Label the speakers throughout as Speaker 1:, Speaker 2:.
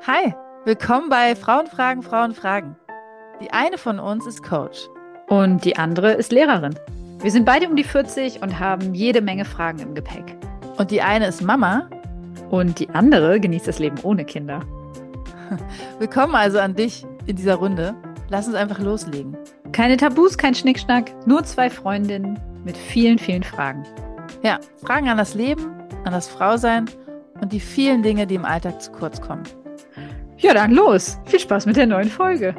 Speaker 1: Hi, willkommen bei Frauen fragen, Frauen fragen. Die eine von uns ist Coach.
Speaker 2: Und die andere ist Lehrerin. Wir sind beide um die 40 und haben jede Menge Fragen im Gepäck.
Speaker 1: Und die eine ist Mama.
Speaker 2: Und die andere genießt das Leben ohne Kinder.
Speaker 1: Willkommen also an dich in dieser Runde. Lass uns einfach loslegen.
Speaker 2: Keine Tabus, kein Schnickschnack, nur zwei Freundinnen mit vielen, vielen Fragen.
Speaker 1: Ja, Fragen an das Leben, an das Frausein und die vielen Dinge, die im Alltag zu kurz kommen.
Speaker 2: Ja, dann los. Viel Spaß mit der neuen Folge.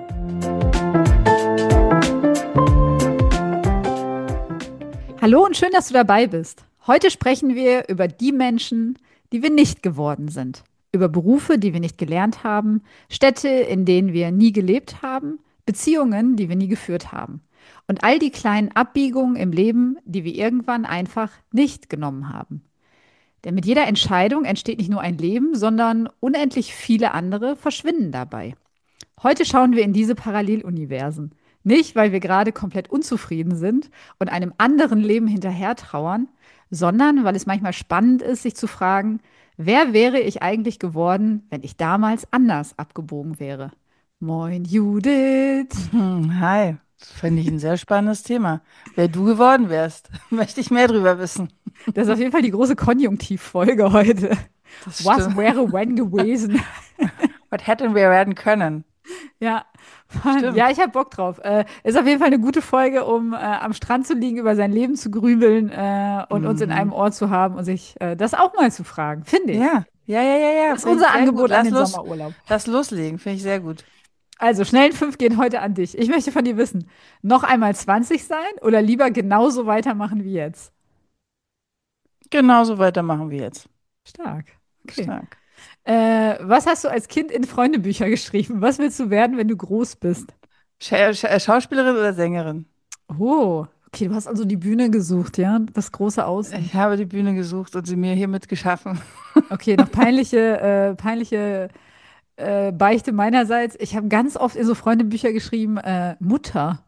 Speaker 2: Hallo und schön, dass du dabei bist. Heute sprechen wir über die Menschen, die wir nicht geworden sind. Über Berufe, die wir nicht gelernt haben, Städte, in denen wir nie gelebt haben, Beziehungen, die wir nie geführt haben. Und all die kleinen Abbiegungen im Leben, die wir irgendwann einfach nicht genommen haben. Denn mit jeder Entscheidung entsteht nicht nur ein Leben, sondern unendlich viele andere verschwinden dabei. Heute schauen wir in diese Paralleluniversen. Nicht, weil wir gerade komplett unzufrieden sind und einem anderen Leben hinterher trauern, sondern weil es manchmal spannend ist, sich zu fragen, wer wäre ich eigentlich geworden, wenn ich damals anders abgebogen wäre? Moin, Judith.
Speaker 1: Hi, das finde ich ein sehr spannendes Thema. Wer du geworden wärst, möchte ich mehr drüber wissen.
Speaker 2: Das ist auf jeden Fall die große Konjunktivfolge heute.
Speaker 1: Das
Speaker 2: Was
Speaker 1: stimmt.
Speaker 2: wäre wenn gewesen?
Speaker 1: Was hätten wir werden können?
Speaker 2: Ja, Mann.
Speaker 1: Stimmt.
Speaker 2: Ja, ich habe Bock drauf. Ist auf jeden Fall eine gute Folge, um am Strand zu liegen, über sein Leben zu grübeln und uns in einem
Speaker 1: Mhm.
Speaker 2: Ort zu haben und sich das auch mal zu fragen, finde ich.
Speaker 1: Ja,
Speaker 2: Das ist
Speaker 1: finde ich
Speaker 2: unser
Speaker 1: sehr gut.
Speaker 2: Angebot an den Sommerurlaub.
Speaker 1: Lass loslegen, finde ich sehr gut.
Speaker 2: Also, schnellen fünf gehen heute an dich. Ich möchte von dir wissen, noch einmal 20 sein oder lieber genauso weitermachen wie jetzt?
Speaker 1: Genauso weitermachen wir jetzt.
Speaker 2: Stark. Okay.
Speaker 1: Stark.
Speaker 2: Was hast du als Kind in Freundebücher geschrieben? Was willst du werden, wenn du groß bist?
Speaker 1: Schauspielerin oder Sängerin?
Speaker 2: Oh, okay, du hast also die Bühne gesucht, ja? Das große Außen.
Speaker 1: Ich habe die Bühne gesucht und sie mir hiermit geschaffen.
Speaker 2: Okay, noch peinliche Beichte meinerseits. Ich habe ganz oft in so Freundebücher geschrieben, Mutter.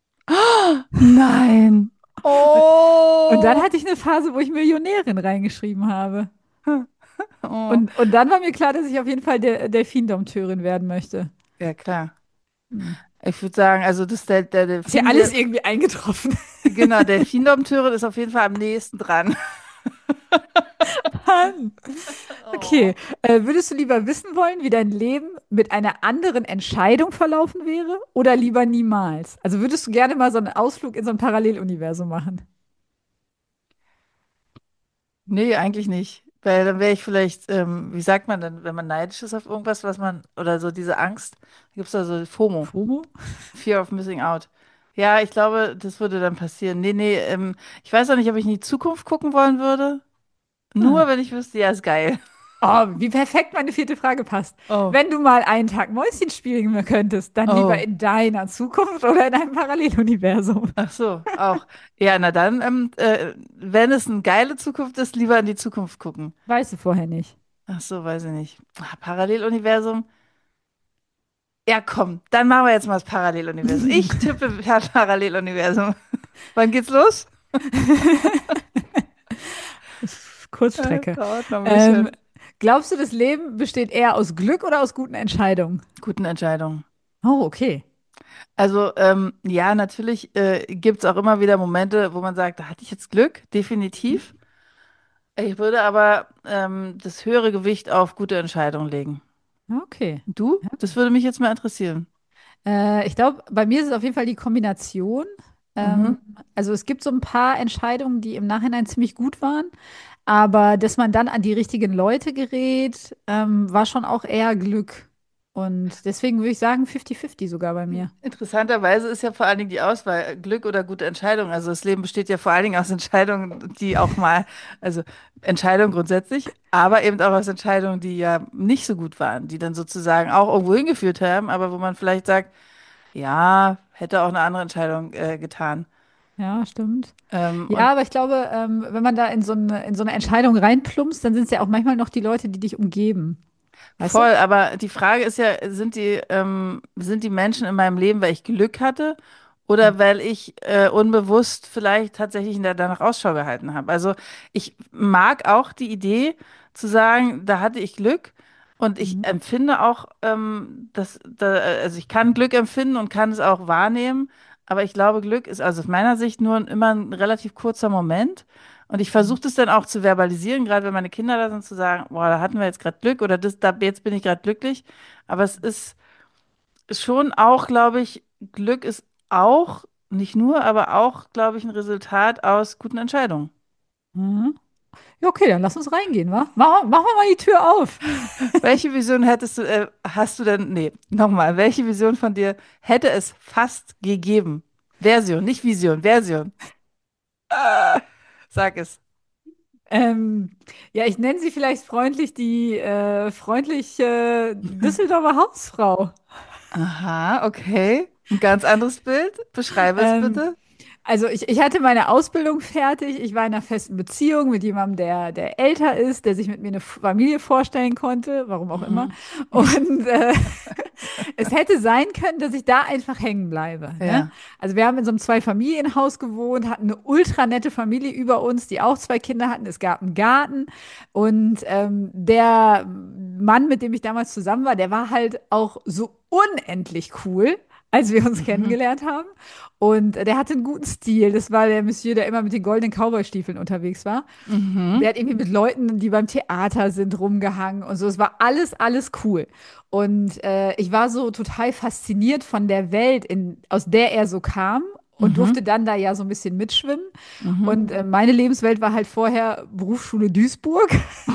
Speaker 1: Nein.
Speaker 2: Und dann
Speaker 1: Oh.
Speaker 2: hatte ich eine Phase, wo ich Millionärin reingeschrieben habe.
Speaker 1: Oh.
Speaker 2: Und dann war mir klar, dass ich auf jeden Fall Delfindompteurin werden möchte.
Speaker 1: Ja, klar.
Speaker 2: Hm.
Speaker 1: Ich würde sagen, also das der
Speaker 2: Ist ja
Speaker 1: Delfin,
Speaker 2: alles irgendwie eingetroffen.
Speaker 1: genau, Delfindompteurin ist auf jeden Fall am nächsten dran.
Speaker 2: Mann.
Speaker 1: Oh.
Speaker 2: Okay, würdest du lieber wissen wollen, wie dein Leben mit einer anderen Entscheidung verlaufen wäre oder lieber niemals? Also würdest du gerne mal so einen Ausflug in so ein Paralleluniversum machen?
Speaker 1: Nee, eigentlich nicht. Weil dann wäre ich vielleicht, wie sagt man denn, wenn man neidisch ist auf irgendwas, was man, oder so diese Angst, da gibt es da so FOMO,
Speaker 2: FOMO?
Speaker 1: Fear of Missing Out. Ja, ich glaube, das würde dann passieren. Nee, ich weiß auch nicht, ob ich in die Zukunft gucken wollen würde.
Speaker 2: Hm.
Speaker 1: Nur wenn ich wüsste, ja, ist geil.
Speaker 2: Oh, wie perfekt meine vierte Frage passt.
Speaker 1: Oh,
Speaker 2: Wenn du mal einen Tag Mäuschen spielen könntest, dann lieber
Speaker 1: oh.
Speaker 2: in deiner Zukunft oder in einem Paralleluniversum?
Speaker 1: Ach so, auch. Ja, na dann, wenn es eine geile Zukunft ist, lieber in die Zukunft gucken.
Speaker 2: Weißt du vorher nicht.
Speaker 1: Ach so, weiß ich nicht. Paralleluniversum. Ja, komm, dann machen wir jetzt mal das Paralleluniversum. Ich tippe Paralleluniversum. Wann geht's los?
Speaker 2: Kurzstrecke.
Speaker 1: Dauert noch ein
Speaker 2: Ähm,
Speaker 1: bisschen.
Speaker 2: glaubst du, das Leben besteht eher aus Glück oder aus guten Entscheidungen?
Speaker 1: Guten Entscheidung.
Speaker 2: Oh, okay.
Speaker 1: Also, ja, natürlich gibt es auch immer wieder Momente, wo man sagt, da hatte ich jetzt Glück, definitiv. Ich würde aber das höhere Gewicht auf gute Entscheidungen legen.
Speaker 2: Okay.
Speaker 1: Du? Das würde mich jetzt mal interessieren.
Speaker 2: Ich glaube, bei mir ist es auf jeden Fall die Kombination.
Speaker 1: Mhm.
Speaker 2: Ähm, also es gibt so ein paar Entscheidungen, die im Nachhinein ziemlich gut waren, aber dass man dann an die richtigen Leute gerät, war schon auch eher Glück. Und deswegen würde ich sagen 50-50 sogar bei mir.
Speaker 1: Interessanterweise ist ja vor allen Dingen die Auswahl Glück oder gute Entscheidung. Also das Leben besteht ja vor allen Dingen aus Entscheidungen, die auch mal, also Entscheidungen grundsätzlich, aber eben auch aus Entscheidungen, die ja nicht so gut waren, die dann sozusagen auch irgendwo hingeführt haben, aber wo man vielleicht sagt, ja, hätte auch eine andere Entscheidung getan.
Speaker 2: Ja, stimmt.
Speaker 1: Und
Speaker 2: Ja, aber ich glaube, wenn man da in so eine Entscheidung reinplumpst, dann sind es ja auch manchmal noch die Leute, die dich umgeben. Weißt du?
Speaker 1: voll, aber die Frage ist ja, sind die Menschen in meinem Leben, weil ich Glück hatte oder weil ich unbewusst vielleicht tatsächlich danach Ausschau gehalten habe? Also ich mag auch die Idee zu sagen, da hatte ich Glück, Und ich
Speaker 2: Mhm.
Speaker 1: empfinde auch, also ich kann Glück empfinden und kann es auch wahrnehmen, aber ich glaube, Glück ist also aus meiner Sicht immer ein relativ kurzer Moment. Und ich versuche das dann auch zu verbalisieren, gerade wenn meine Kinder da sind, zu sagen, boah, da hatten wir jetzt gerade Glück oder jetzt bin ich gerade glücklich. Aber es ist schon auch, glaube ich, Glück ist auch, nicht nur, aber auch, glaube ich, ein Resultat aus guten Entscheidungen.
Speaker 2: Mhm. Ja, okay, dann lass uns reingehen, wa? Machen wir mal die Tür auf.
Speaker 1: Welche Vision hast du denn, nee, nochmal, welche Vision von dir hätte es fast gegeben? Version, nicht Vision, Version. Sag es.
Speaker 2: Ähm, ja, ich nenne sie vielleicht freundlich die freundliche Düsseldorfer Hausfrau.
Speaker 1: Aha, okay. Ein ganz anderes Bild. Beschreibe es
Speaker 2: Ähm,
Speaker 1: bitte.
Speaker 2: Also ich hatte meine Ausbildung fertig. Ich war in einer festen Beziehung mit jemandem, der älter ist, der sich mit mir eine Familie vorstellen konnte, warum auch immer.
Speaker 1: Mhm.
Speaker 2: Und es hätte sein können, dass ich da einfach hängen bleibe. Ne?
Speaker 1: Ja.
Speaker 2: Also wir haben in so einem Zwei-Familienhaus gewohnt, hatten eine ultra nette Familie über uns, die auch zwei Kinder hatten. Es gab einen Garten und der Mann, mit dem ich damals zusammen war, der war halt auch so unendlich cool, als wir uns
Speaker 1: Mhm.
Speaker 2: kennengelernt haben. Und der hatte einen guten Stil. Das war der Monsieur, der immer mit den goldenen Cowboy-Stiefeln unterwegs war. Und
Speaker 1: Mhm.
Speaker 2: der hat irgendwie mit Leuten, die beim Theater sind, rumgehangen und so. Es war alles cool. Und ich war so total fasziniert von der Welt, aus der er so kam. Und
Speaker 1: Mhm.
Speaker 2: durfte dann da ja so ein bisschen mitschwimmen.
Speaker 1: Mhm.
Speaker 2: Und meine Lebenswelt war halt vorher Berufsschule Duisburg.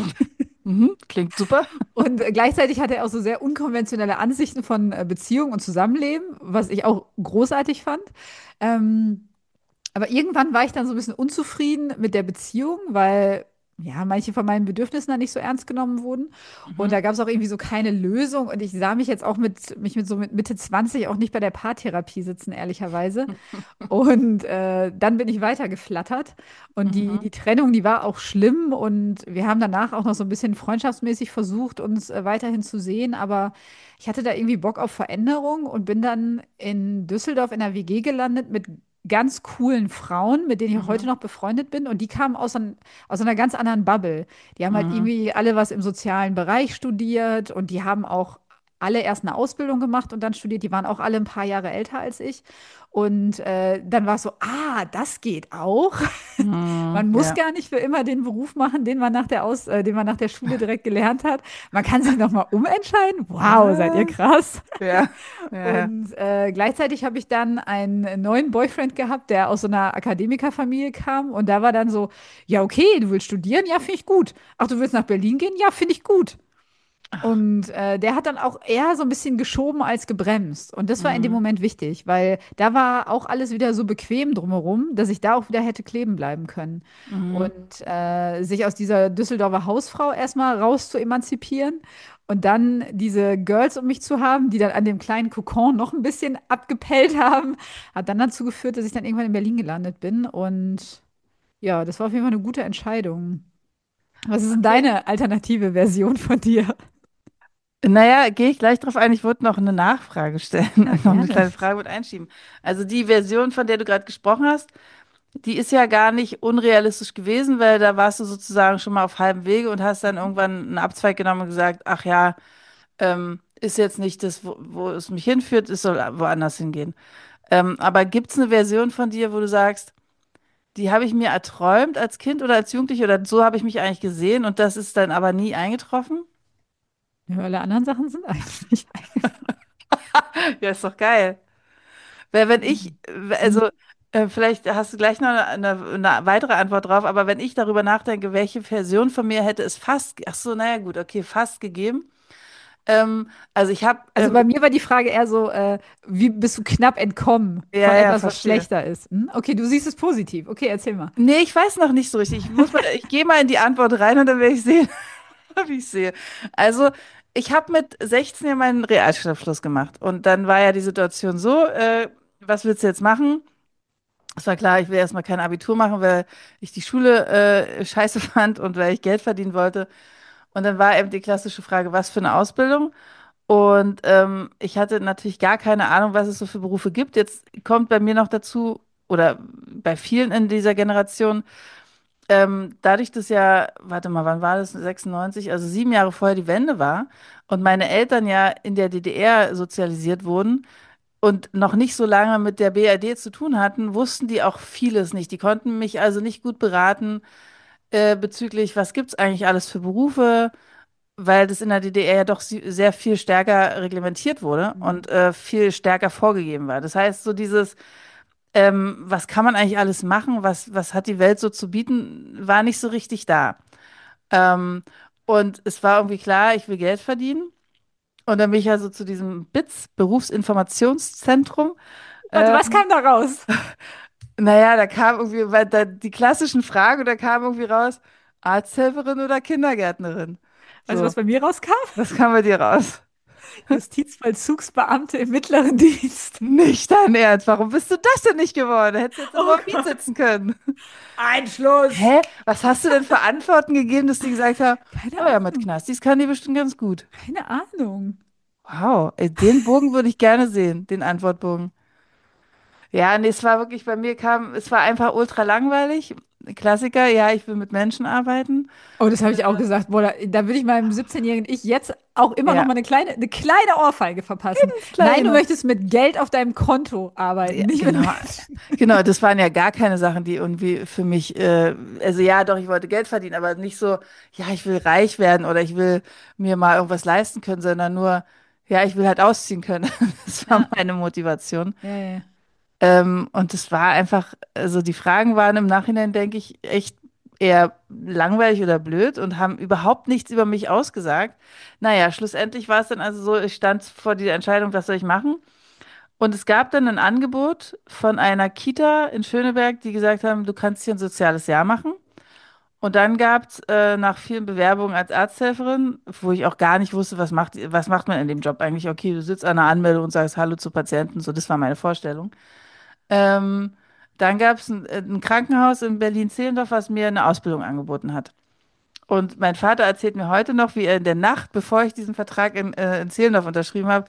Speaker 1: Mhm. Klingt super.
Speaker 2: Und gleichzeitig hatte er auch so sehr unkonventionelle Ansichten von Beziehung und Zusammenleben, was ich auch großartig fand. Ähm, aber irgendwann war ich dann so ein bisschen unzufrieden mit der Beziehung, weil ja, manche von meinen Bedürfnissen dann nicht so ernst genommen wurden. Und
Speaker 1: Mhm.
Speaker 2: da gab es auch irgendwie so keine Lösung. Und ich sah mich jetzt auch mit Mitte 20 auch nicht bei der Paartherapie sitzen, ehrlicherweise. Und dann bin ich weiter geflattert. Und die
Speaker 1: Mhm.
Speaker 2: Trennung, die war auch schlimm. Und wir haben danach auch noch so ein bisschen freundschaftsmäßig versucht, uns weiterhin zu sehen. Aber ich hatte da irgendwie Bock auf Veränderung und bin dann in Düsseldorf in einer WG gelandet mit ganz coolen Frauen, mit denen ich auch heute
Speaker 1: Mhm.
Speaker 2: noch befreundet bin. Und die kamen aus einer ganz anderen Bubble. Die haben halt
Speaker 1: Mhm.
Speaker 2: irgendwie alle was im sozialen Bereich studiert und die haben auch alle erst eine Ausbildung gemacht und dann studiert. Die waren auch alle ein paar Jahre älter als ich. Und dann war es so, das geht auch.
Speaker 1: Mhm.
Speaker 2: Man muss
Speaker 1: Ja.
Speaker 2: gar nicht für immer den Beruf machen, den man nach der Schule direkt gelernt hat. Man kann sich noch mal umentscheiden. Wow, seid ihr
Speaker 1: Was?
Speaker 2: krass.
Speaker 1: Ja. Ja. Ja.
Speaker 2: Und gleichzeitig habe ich dann einen neuen Boyfriend gehabt, der aus so einer Akademikerfamilie kam. Und da war dann so, ja, okay, du willst studieren? Ja, finde ich gut. Ach, du willst nach Berlin gehen? Ja, finde ich gut.
Speaker 1: Ach.
Speaker 2: Und der hat dann auch eher so ein bisschen geschoben als gebremst. Und das war in dem
Speaker 1: Mhm.
Speaker 2: Moment wichtig, weil da war auch alles wieder so bequem drumherum, dass ich da auch wieder hätte kleben bleiben können.
Speaker 1: Mhm.
Speaker 2: Und sich aus dieser Düsseldorfer Hausfrau erstmal raus zu emanzipieren und dann diese Girls um mich zu haben, die dann an dem kleinen Kokon noch ein bisschen abgepellt haben, hat dann dazu geführt, dass ich dann irgendwann in Berlin gelandet bin. Und ja, das war auf jeden Fall eine gute Entscheidung. Was ist denn
Speaker 1: Okay.
Speaker 2: deine alternative Version von dir?
Speaker 1: Naja, gehe ich gleich drauf ein. Ich würde noch eine Nachfrage stellen,
Speaker 2: Ja,
Speaker 1: noch eine
Speaker 2: gerne.
Speaker 1: kleine Frage mit einschieben. Also die Version, von der du gerade gesprochen hast, die ist ja gar nicht unrealistisch gewesen, weil da warst du sozusagen schon mal auf halbem Wege und hast dann irgendwann einen Abzweig genommen und gesagt, ach ja, ist jetzt nicht das, wo es mich hinführt, es soll woanders hingehen. Aber gibt es eine Version von dir, wo du sagst, die habe ich mir erträumt als Kind oder als Jugendliche oder so habe ich mich eigentlich gesehen und das ist dann aber nie eingetroffen?
Speaker 2: Ja, alle anderen Sachen sind eigentlich einfach.
Speaker 1: Ja, ist doch geil. Weil wenn ich,
Speaker 2: Mhm.
Speaker 1: also vielleicht hast du gleich noch eine weitere Antwort drauf, aber wenn ich darüber nachdenke, welche Version von mir hätte es fast, ach so, naja gut, okay, fast gegeben. Also ich habe,
Speaker 2: Also bei mir war die Frage eher so, wie bist du knapp entkommen
Speaker 1: ja,
Speaker 2: von
Speaker 1: ja,
Speaker 2: etwas, was
Speaker 1: verstehe.
Speaker 2: schlechter ist? Hm? Okay, du siehst es positiv. Okay, erzähl mal.
Speaker 1: Nee, ich weiß noch nicht so richtig. Ich gehe mal in die Antwort rein und dann werde ich sehen, wie ich sehe. Also, ich habe mit 16 ja meinen Realschulabschluss gemacht. Und dann war ja die Situation so, was willst du jetzt machen? Es war klar, ich will erstmal kein Abitur machen, weil ich die Schule scheiße fand und weil ich Geld verdienen wollte. Und dann war eben die klassische Frage, was für eine Ausbildung? Und ich hatte natürlich gar keine Ahnung, was es so für Berufe gibt. Jetzt kommt bei mir noch dazu, oder bei vielen in dieser Generation, dadurch, dass ja, warte mal, wann war das? 96, also 7 Jahre vorher die Wende war und meine Eltern ja in der DDR sozialisiert wurden und noch nicht so lange mit der BRD zu tun hatten, wussten die auch vieles nicht. Die konnten mich also nicht gut beraten, bezüglich, was gibt es eigentlich alles für Berufe, weil das in der DDR ja doch sehr viel stärker reglementiert wurde
Speaker 2: Mhm.
Speaker 1: und viel stärker vorgegeben war. Das heißt, so dieses, was kann man eigentlich alles machen, was hat die Welt so zu bieten, war nicht so richtig da. Ähm, und es war irgendwie klar, ich will Geld verdienen. Und dann bin ich also zu diesem BITS, Berufsinformationszentrum.
Speaker 2: Warte, was
Speaker 1: Ähm,
Speaker 2: kam da raus?
Speaker 1: naja, da kam irgendwie, weil da die klassischen Fragen, da kam irgendwie raus, Arzthelferin oder Kindergärtnerin.
Speaker 2: Also,
Speaker 1: So,
Speaker 2: was bei mir rauskam?
Speaker 1: was kam bei dir raus?
Speaker 2: Justizvollzugsbeamte im mittleren Dienst.
Speaker 1: Nicht dein Ernst, warum bist du das denn nicht geworden? Hättest jetzt im
Speaker 2: Oh
Speaker 1: Moabit
Speaker 2: Gott.
Speaker 1: sitzen können.
Speaker 2: Einschluss.
Speaker 1: Hä? Was hast du denn für Antworten gegeben, dass die gesagt haben,
Speaker 2: Keine
Speaker 1: oh ja, mit
Speaker 2: Ahnung.
Speaker 1: Knastis kann die bestimmt ganz gut.
Speaker 2: Keine Ahnung.
Speaker 1: Wow, ey, den Bogen würde ich gerne sehen, den Antwortbogen. Ja, nee, es war wirklich, bei mir kam, es war einfach ultra langweilig. Klassiker, ja, ich will mit Menschen arbeiten.
Speaker 2: Oh, das habe ich auch gesagt. Boah, da würde ich meinem 17-jährigen Ich jetzt auch immer noch
Speaker 1: Ja,
Speaker 2: mal eine kleine Ohrfeige verpassen.
Speaker 1: ganz
Speaker 2: Nein, du
Speaker 1: kleine.
Speaker 2: möchtest mit Geld auf deinem Konto arbeiten,
Speaker 1: Ja,
Speaker 2: nicht mit
Speaker 1: genau,
Speaker 2: Menschen.
Speaker 1: genau, das waren ja gar keine Sachen, die irgendwie für mich, also ja, doch, ich wollte Geld verdienen, aber nicht so, ja, ich will reich werden oder ich will mir mal irgendwas leisten können, sondern nur, ja, ich will halt ausziehen können. Das war
Speaker 2: Ja,
Speaker 1: meine Motivation.
Speaker 2: ja, ja.
Speaker 1: Und es war einfach, also die Fragen waren im Nachhinein, denke ich, echt eher langweilig oder blöd und haben überhaupt nichts über mich ausgesagt. Naja, schlussendlich war es dann also so, ich stand vor dieser Entscheidung, was soll ich machen? Und es gab dann ein Angebot von einer Kita in Schöneberg, die gesagt haben, du kannst hier ein soziales Jahr machen. Und dann gab es nach vielen Bewerbungen als Arzthelferin, wo ich auch gar nicht wusste, was macht man in dem Job eigentlich? Okay, du sitzt an einer Anmeldung und sagst Hallo zu Patienten, so, das war meine Vorstellung. Ähm, dann gab es ein Krankenhaus in Berlin-Zehlendorf, was mir eine Ausbildung angeboten hat. Und mein Vater erzählt mir heute noch, wie er in der Nacht, bevor ich diesen Vertrag in Zehlendorf unterschrieben habe,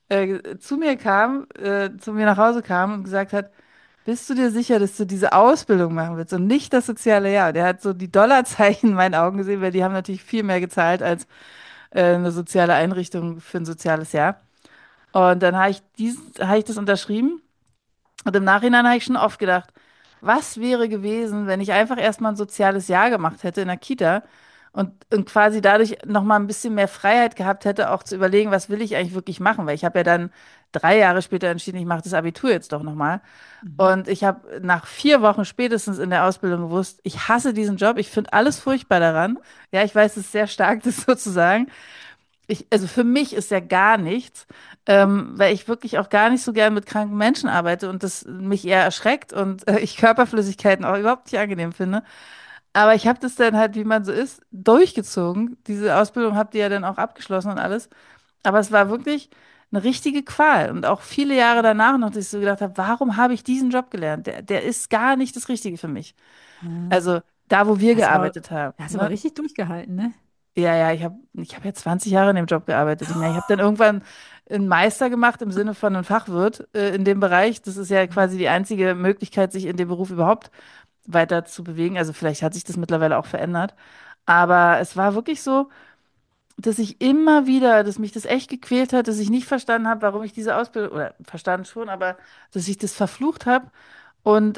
Speaker 1: zu mir nach Hause kam und gesagt hat, bist du dir sicher, dass du diese Ausbildung machen willst und nicht das soziale Jahr? Der hat so die Dollarzeichen in meinen Augen gesehen, weil die haben natürlich viel mehr gezahlt als eine soziale Einrichtung für ein soziales Jahr. Und dann habe ich das unterschrieben. Und im Nachhinein habe ich schon oft gedacht, was wäre gewesen, wenn ich einfach erstmal ein soziales Jahr gemacht hätte in der Kita und quasi dadurch nochmal ein bisschen mehr Freiheit gehabt hätte, auch zu überlegen, was will ich eigentlich wirklich machen? Weil ich habe ja dann 3 Jahre später entschieden, ich mache das Abitur jetzt doch nochmal.
Speaker 2: Mhm.
Speaker 1: Und ich habe nach 4 Wochen spätestens in der Ausbildung gewusst, ich hasse diesen Job, ich finde alles furchtbar daran. Ja, ich weiß, es ist sehr stark, das so zu sagen. Also für mich ist ja gar nichts, weil ich wirklich auch gar nicht so gern mit kranken Menschen arbeite und das mich eher erschreckt und ich Körperflüssigkeiten auch überhaupt nicht angenehm finde. Aber ich habe das dann halt, wie man so ist, durchgezogen. Diese Ausbildung habt ihr ja dann auch abgeschlossen und alles. Aber es war wirklich eine richtige Qual. Und auch viele Jahre danach noch, dass ich so gedacht habe, warum habe ich diesen Job gelernt? Der ist gar nicht das Richtige für mich.
Speaker 2: Ja.
Speaker 1: Also da, wo wir
Speaker 2: Hast aber,
Speaker 1: gearbeitet haben.
Speaker 2: hast aber
Speaker 1: Ne?
Speaker 2: richtig durchgehalten, ne?
Speaker 1: Ja, ja, ich hab ja 20 Jahre in dem Job gearbeitet. Ich meine, ich habe dann irgendwann einen Meister gemacht im Sinne von einem Fachwirt in dem Bereich. Das ist ja quasi die einzige Möglichkeit, sich in dem Beruf überhaupt weiter zu bewegen. Also vielleicht hat sich das mittlerweile auch verändert. Aber es war wirklich so, dass ich immer wieder, dass mich das echt gequält hat, dass ich nicht verstanden habe, warum ich diese Ausbildung, oder verstanden schon, aber dass ich das verflucht habe und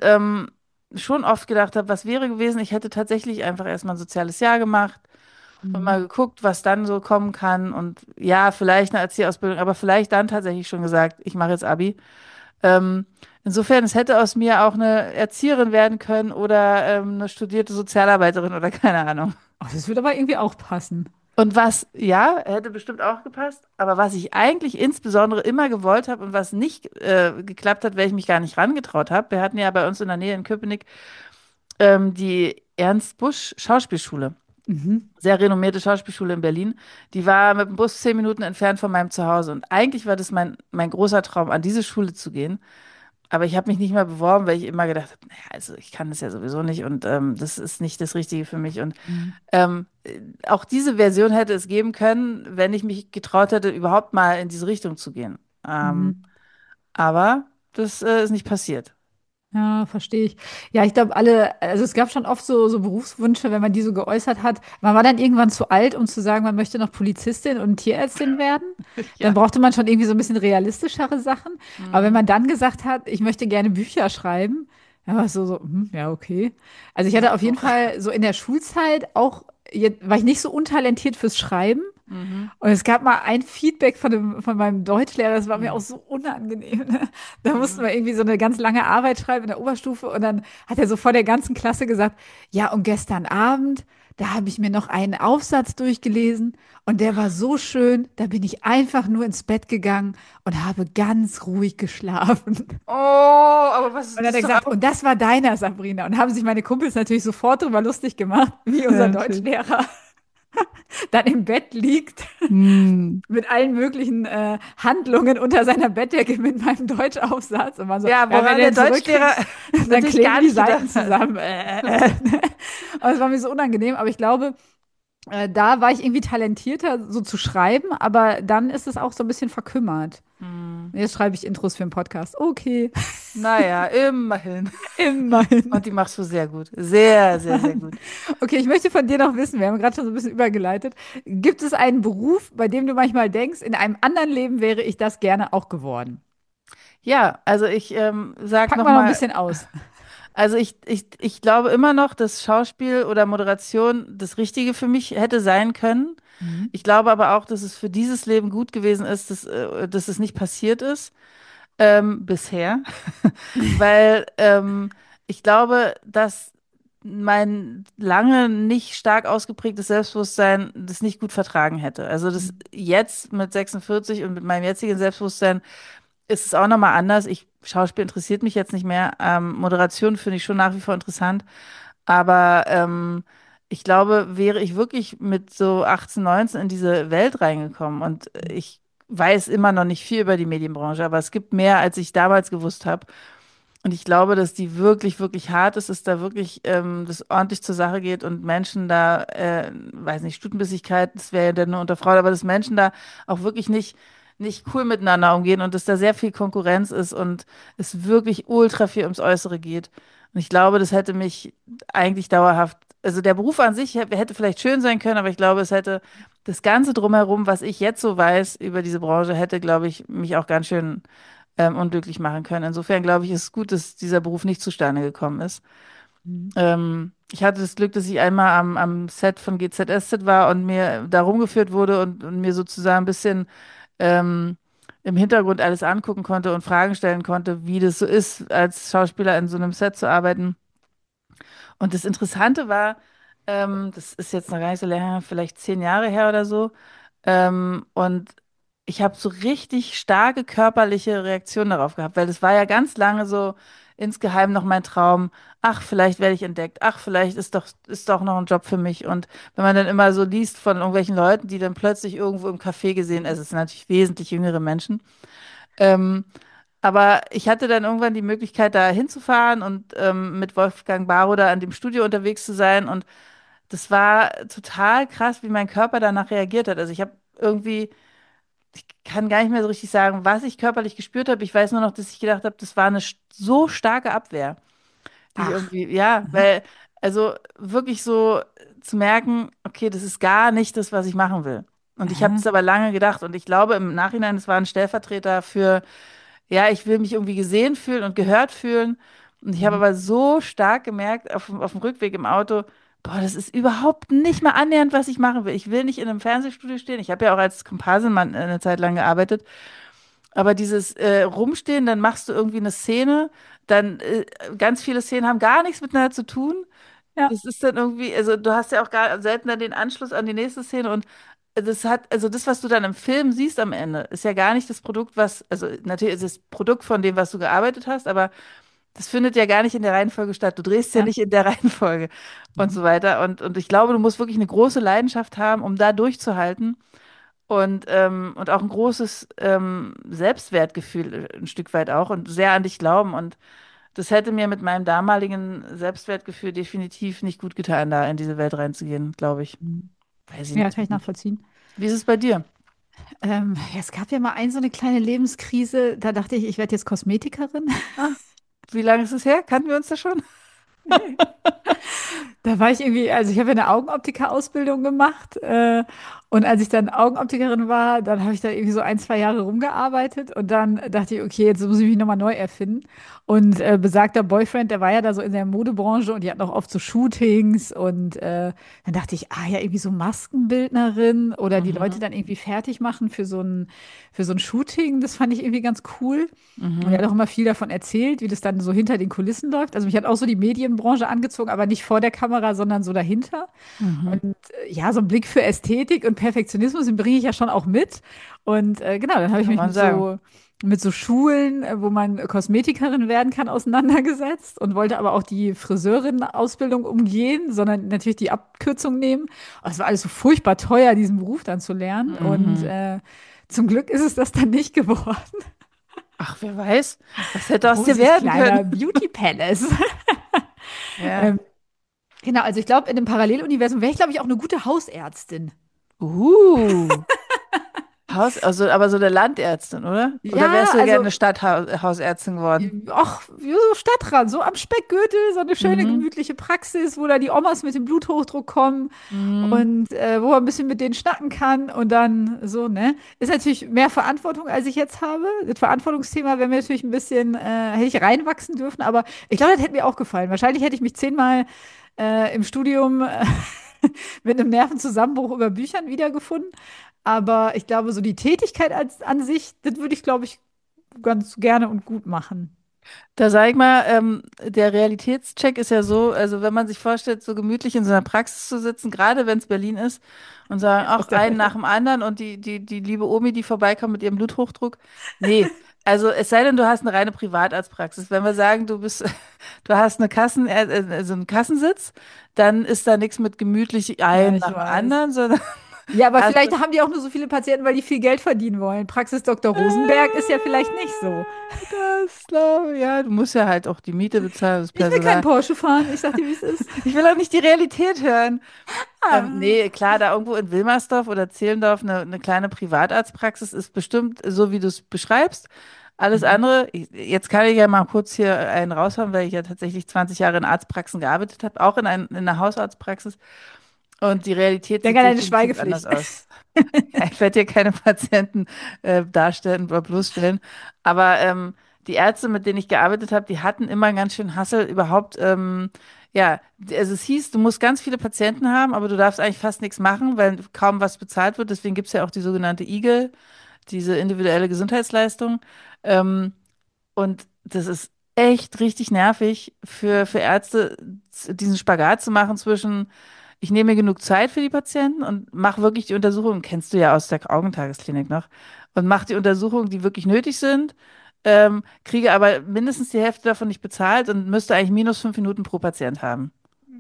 Speaker 1: schon oft gedacht habe, was wäre gewesen, ich hätte tatsächlich einfach erstmal ein soziales Jahr gemacht und
Speaker 2: Mhm.
Speaker 1: mal geguckt, was dann so kommen kann. Und ja, vielleicht eine Erzieherausbildung, aber vielleicht dann tatsächlich schon gesagt, ich mache jetzt Abi. Ähm, insofern, es hätte aus mir auch eine Erzieherin werden können oder eine studierte Sozialarbeiterin oder keine Ahnung.
Speaker 2: Oh, das würde aber irgendwie auch passen.
Speaker 1: Und was, ja, hätte bestimmt auch gepasst, aber was ich eigentlich insbesondere immer gewollt habe und was nicht geklappt hat, weil ich mich gar nicht rangetraut habe, wir hatten ja bei uns in der Nähe in Köpenick die Ernst Busch Schauspielschule.
Speaker 2: Mhm.
Speaker 1: Sehr renommierte Schauspielschule in Berlin. Die war mit dem Bus 10 Minuten entfernt von meinem Zuhause. Und eigentlich war das mein großer Traum, an diese Schule zu gehen. Aber ich habe mich nicht mehr beworben, weil ich immer gedacht habe, naja, also ich kann das ja sowieso nicht und das ist nicht das Richtige für mich. Und
Speaker 2: Mhm.
Speaker 1: auch diese Version hätte es geben können, wenn ich mich getraut hätte, überhaupt mal in diese Richtung zu gehen.
Speaker 2: Mhm.
Speaker 1: Aber das ist nicht passiert.
Speaker 2: Ja, verstehe ich. Ja, ich glaube, also es gab schon oft so Berufswünsche, wenn man die so geäußert hat. Man war dann irgendwann zu alt, um zu sagen, man möchte noch Polizistin und Tierärztin werden. Dann
Speaker 1: Ja.
Speaker 2: brauchte man schon irgendwie so ein bisschen realistischere Sachen. Aber wenn
Speaker 1: Mhm.
Speaker 2: man dann gesagt hat, ich möchte gerne Bücher schreiben, dann war es ja, okay. Also ich hatte
Speaker 1: Ja,
Speaker 2: auf jeden
Speaker 1: auch.
Speaker 2: Fall so in der Schulzeit auch, war ich nicht so untalentiert fürs Schreiben.
Speaker 1: Mhm.
Speaker 2: Und es gab mal ein Feedback von meinem Deutschlehrer, das war mir auch
Speaker 1: Mhm.
Speaker 2: so unangenehm. Ne? Da mussten
Speaker 1: Mhm.
Speaker 2: wir irgendwie so eine ganz lange Arbeit schreiben in der Oberstufe und dann hat er so vor der ganzen Klasse gesagt, ja, und gestern Abend, da habe ich mir noch einen Aufsatz durchgelesen und der war so schön, da bin ich einfach nur ins Bett gegangen und habe ganz ruhig geschlafen.
Speaker 1: Oh, aber was
Speaker 2: Und
Speaker 1: ist
Speaker 2: dann hat
Speaker 1: das
Speaker 2: er
Speaker 1: doch
Speaker 2: gesagt,
Speaker 1: auch?
Speaker 2: und das war deiner, Sabrina. Und haben sich meine Kumpels natürlich sofort darüber lustig gemacht, wie
Speaker 1: Ja,
Speaker 2: unser
Speaker 1: natürlich.
Speaker 2: Deutschlehrer dann im Bett liegt
Speaker 1: Hm.
Speaker 2: mit allen möglichen Handlungen unter seiner Bettdecke mit meinem Deutschaufsatz und war so,
Speaker 1: Ja,
Speaker 2: ja, wenn
Speaker 1: woran
Speaker 2: du
Speaker 1: der
Speaker 2: den
Speaker 1: Deutschlehrer
Speaker 2: zurückkriegst, dann
Speaker 1: natürlich
Speaker 2: kleben
Speaker 1: gar
Speaker 2: die
Speaker 1: nicht gedacht
Speaker 2: Seiten
Speaker 1: hat.
Speaker 2: zusammen. Aber es war mir so unangenehm, aber ich glaube, da war ich irgendwie talentierter, so zu schreiben, aber dann ist es auch so ein bisschen verkümmert.
Speaker 1: Hm.
Speaker 2: Jetzt schreibe ich Intros für einen Podcast. Okay,
Speaker 1: Naja, immerhin.
Speaker 2: immerhin.
Speaker 1: Und die machst du sehr gut. Sehr, sehr, sehr gut.
Speaker 2: Okay, ich möchte von dir noch wissen, wir haben gerade schon so ein bisschen übergeleitet. Gibt es einen Beruf, bei dem du manchmal denkst, in einem anderen Leben wäre ich das gerne auch geworden?
Speaker 1: Ja, also ich sag
Speaker 2: Packen
Speaker 1: noch
Speaker 2: wir noch ein
Speaker 1: mal,
Speaker 2: bisschen aus.
Speaker 1: also ich glaube immer noch, dass Schauspiel oder Moderation das Richtige für mich hätte sein können.
Speaker 2: Mhm.
Speaker 1: Ich glaube aber auch, dass es für dieses Leben gut gewesen ist, dass es nicht passiert ist, bisher. Weil ich glaube, dass mein lange nicht stark ausgeprägtes Selbstbewusstsein das nicht gut vertragen hätte. Also das jetzt mit 46 und mit meinem jetzigen Selbstbewusstsein ist es auch nochmal anders. Schauspiel interessiert mich jetzt nicht mehr. Moderation finde ich schon nach wie vor interessant. Aber ich glaube, wäre ich wirklich mit so 18, 19 in diese Welt reingekommen und ich weiß immer noch nicht viel über die Medienbranche, aber es gibt mehr, als ich damals gewusst habe. Und ich glaube, dass die wirklich, wirklich hart ist, dass da wirklich das ordentlich zur Sache geht und Menschen da, weiß nicht, Stutenbissigkeit, das wäre ja dann nur unter Frauen, aber dass Menschen da auch wirklich nicht cool miteinander umgehen und dass da sehr viel Konkurrenz ist und es wirklich ultra viel ums Äußere geht. Und ich glaube, das hätte mich eigentlich dauerhaft, also der Beruf an sich hätte vielleicht schön sein können, aber ich glaube, es hätte das Ganze drumherum, was ich jetzt so weiß über diese Branche, hätte, glaube ich, mich auch ganz schön unglücklich machen können. Insofern glaube ich, ist es gut, dass dieser Beruf nicht zustande gekommen ist.
Speaker 2: Mhm.
Speaker 1: Ich hatte das Glück, dass ich einmal am Set von GZSZ war und mir da rumgeführt wurde und mir sozusagen ein bisschen ähm, im Hintergrund alles angucken konnte und Fragen stellen konnte, wie das so ist, als Schauspieler in so einem Set zu arbeiten. Und das Interessante war, das ist jetzt noch gar nicht so lange, vielleicht 10 Jahre her oder so, und ich habe so richtig starke körperliche Reaktionen darauf gehabt, weil das war ja ganz lange so insgeheim noch mein Traum. Ach, vielleicht werde ich entdeckt. Ach, vielleicht ist doch noch ein Job für mich. Und wenn man dann immer so liest von irgendwelchen Leuten, die dann plötzlich irgendwo im Café gesehen, also es sind natürlich wesentlich jüngere Menschen, ähm, aber ich hatte dann irgendwann die Möglichkeit, da hinzufahren und mit Wolfgang Barrow da an dem Studio unterwegs zu sein. Und das war total krass, wie mein Körper danach reagiert hat. Also ich habe irgendwie, ich kann gar nicht mehr so richtig sagen, was ich körperlich gespürt habe. Ich weiß nur noch, dass ich gedacht habe, das war eine so starke Abwehr, die ich
Speaker 2: Ach.
Speaker 1: irgendwie, ja,
Speaker 2: Mhm.
Speaker 1: weil, also wirklich so zu merken, okay, das ist gar nicht das, was ich machen will. Und ich habe
Speaker 2: Aha.
Speaker 1: das aber lange gedacht und ich glaube im Nachhinein, es war ein Stellvertreter für ja, ich will mich irgendwie gesehen fühlen und gehört fühlen. Und ich habe
Speaker 2: Mhm.
Speaker 1: aber so stark gemerkt auf dem Rückweg im Auto, boah, das ist überhaupt nicht mal annähernd, was ich machen will. Ich will nicht in einem Fernsehstudio stehen. Ich habe ja auch als Komparsin mal eine Zeit lang gearbeitet. Aber dieses Rumstehen, dann machst du irgendwie eine Szene, dann ganz viele Szenen haben gar nichts miteinander zu tun.
Speaker 2: Ja.
Speaker 1: Das ist dann irgendwie, also du hast ja auch gar selten dann den Anschluss an die nächste Szene und das hat, also das, was du dann im Film siehst am Ende, ist ja gar nicht das Produkt, also natürlich ist es Produkt von dem, was du gearbeitet hast, aber das findet ja gar nicht in der Reihenfolge statt. Du drehst ja
Speaker 2: Ja.
Speaker 1: nicht in der Reihenfolge und
Speaker 2: Mhm.
Speaker 1: so weiter. Und ich glaube, du musst wirklich eine große Leidenschaft haben, um da durchzuhalten und auch ein großes Selbstwertgefühl ein Stück weit auch und sehr an dich glauben. Und das hätte mir mit meinem damaligen Selbstwertgefühl definitiv nicht gut getan, da in diese Welt reinzugehen, glaube ich.
Speaker 2: Mhm.
Speaker 1: Weiß ich
Speaker 2: Ja,
Speaker 1: nicht
Speaker 2: kann
Speaker 1: so
Speaker 2: ich
Speaker 1: gut.
Speaker 2: nachvollziehen.
Speaker 1: Wie ist es bei dir?
Speaker 2: Ja, es gab ja mal so eine kleine Lebenskrise, da dachte ich, ich werde jetzt Kosmetikerin.
Speaker 1: Ah. Wie lange ist es her? Kannten wir uns da schon?
Speaker 2: Da war ich irgendwie, also ich habe ja eine Augenoptiker-Ausbildung gemacht und als ich dann Augenoptikerin war, dann habe ich da irgendwie so 1, 2 Jahre rumgearbeitet und dann dachte ich, okay, jetzt muss ich mich nochmal neu erfinden. Und besagter Boyfriend, der war ja da so in der Modebranche und die hatten auch oft so Shootings und dann dachte ich, ah ja, irgendwie so Maskenbildnerin oder die Leute
Speaker 1: Mhm.
Speaker 2: dann irgendwie fertig machen für so ein Shooting, das fand ich irgendwie ganz cool. Und er
Speaker 1: Mhm.
Speaker 2: hat auch immer viel davon erzählt, wie das dann so hinter den Kulissen läuft. Also mich hat auch so die Medienbranche angezogen, aber nicht vor der Kamera, sondern so dahinter.
Speaker 1: Mhm.
Speaker 2: Und ja, so ein Blick für Ästhetik und Perfektionismus, den bringe ich ja schon auch mit. Und genau, dann habe ich
Speaker 1: Kann
Speaker 2: mich
Speaker 1: man sagen.
Speaker 2: mit so Schulen, wo man Kosmetikerin werden kann, auseinandergesetzt und wollte aber auch die Friseurin-Ausbildung umgehen, sondern natürlich die Abkürzung nehmen. Und es war alles so furchtbar teuer, diesen Beruf dann zu lernen. Und
Speaker 1: Mhm.
Speaker 2: zum Glück ist es das dann nicht geworden.
Speaker 1: Ach, wer weiß, was hätte aus dir
Speaker 2: Rosis
Speaker 1: werden können?
Speaker 2: kleiner Beauty Palace.
Speaker 1: Ja.
Speaker 2: Ähm, genau, also ich glaube, in dem Paralleluniversum wäre ich, glaube ich, auch eine gute Hausärztin.
Speaker 1: Uh. Also, aber so eine Landärztin, oder? Oder
Speaker 2: Ja,
Speaker 1: wärst du
Speaker 2: also,
Speaker 1: gerne Stadthausärztin geworden?
Speaker 2: ach, wie so Stadtrand, so am Speckgürtel, so eine schöne,
Speaker 1: Mhm.
Speaker 2: gemütliche Praxis, wo da die Omas mit dem Bluthochdruck kommen
Speaker 1: Mhm.
Speaker 2: und wo man ein bisschen mit denen schnacken kann und dann so, ne? Ist natürlich mehr Verantwortung, als ich jetzt habe. Das Verantwortungsthema wäre mir natürlich ein bisschen, hätte ich reinwachsen dürfen, aber ich glaube, das hätte mir auch gefallen. Wahrscheinlich hätte ich mich 10-mal im Studium mit einem Nervenzusammenbruch über Büchern wiedergefunden. Aber ich glaube, so die Tätigkeit an sich, das würde ich, glaube ich, ganz gerne und gut machen.
Speaker 1: Da sag ich mal, der Realitätscheck ist ja so, also wenn man sich vorstellt, so gemütlich in so einer Praxis zu sitzen, gerade wenn es Berlin ist, und sagen, ach,
Speaker 2: Aus der
Speaker 1: einen nach
Speaker 2: Ferne.
Speaker 1: dem anderen und die liebe Omi, die vorbeikommt mit ihrem Bluthochdruck. Nee, also es sei denn, du hast eine reine Privatarztpraxis. Wenn wir sagen, du bist, du hast eine so einen Kassensitz, dann ist da nichts mit gemütlich
Speaker 2: Ja,
Speaker 1: einen
Speaker 2: ich
Speaker 1: nach dem
Speaker 2: weiß.
Speaker 1: anderen, sondern
Speaker 2: Ja, aber
Speaker 1: hast
Speaker 2: vielleicht haben die auch nur so viele Patienten, weil die viel Geld verdienen wollen. Praxis Dr. Rosenberg ist ja vielleicht nicht so.
Speaker 1: Das glaube ich, ja. Du musst ja halt auch die Miete bezahlen, das
Speaker 2: Ich will keinen
Speaker 1: Personal.
Speaker 2: Porsche fahren. Ich sag dir, wie es ist.
Speaker 1: Ich will auch nicht die Realität hören.
Speaker 2: Ah.
Speaker 1: Nee, klar, da irgendwo in Wilmersdorf oder Zehlendorf eine kleine Privatarztpraxis ist bestimmt so, wie du es beschreibst. Alles
Speaker 2: Mhm.
Speaker 1: andere, jetzt kann ich ja mal kurz hier einen raushauen, weil ich ja tatsächlich 20 Jahre in Arztpraxen gearbeitet habe, auch in einer Hausarztpraxis. Und die Realität
Speaker 2: Denk
Speaker 1: sieht
Speaker 2: an deine
Speaker 1: definitiv anders
Speaker 2: Schweigepflicht.
Speaker 1: aus. Ja, ich werde hier keine Patienten darstellen oder bloßstellen. Aber die Ärzte, mit denen ich gearbeitet habe, die hatten immer einen ganz schön Hassel überhaupt. Ja, also es hieß, du musst ganz viele Patienten haben, aber du darfst eigentlich fast nichts machen, weil kaum was bezahlt wird. Deswegen gibt es ja auch die sogenannte IGE, diese individuelle Gesundheitsleistung. Ähm, und das ist echt richtig nervig für Ärzte, diesen Spagat zu machen zwischen, ich nehme mir genug Zeit für die Patienten und mache wirklich die Untersuchungen, kennst du ja aus der Augentagesklinik noch, und mache die Untersuchungen, die wirklich nötig sind, kriege aber mindestens die Hälfte davon nicht bezahlt und müsste eigentlich minus 5 Minuten pro Patient haben.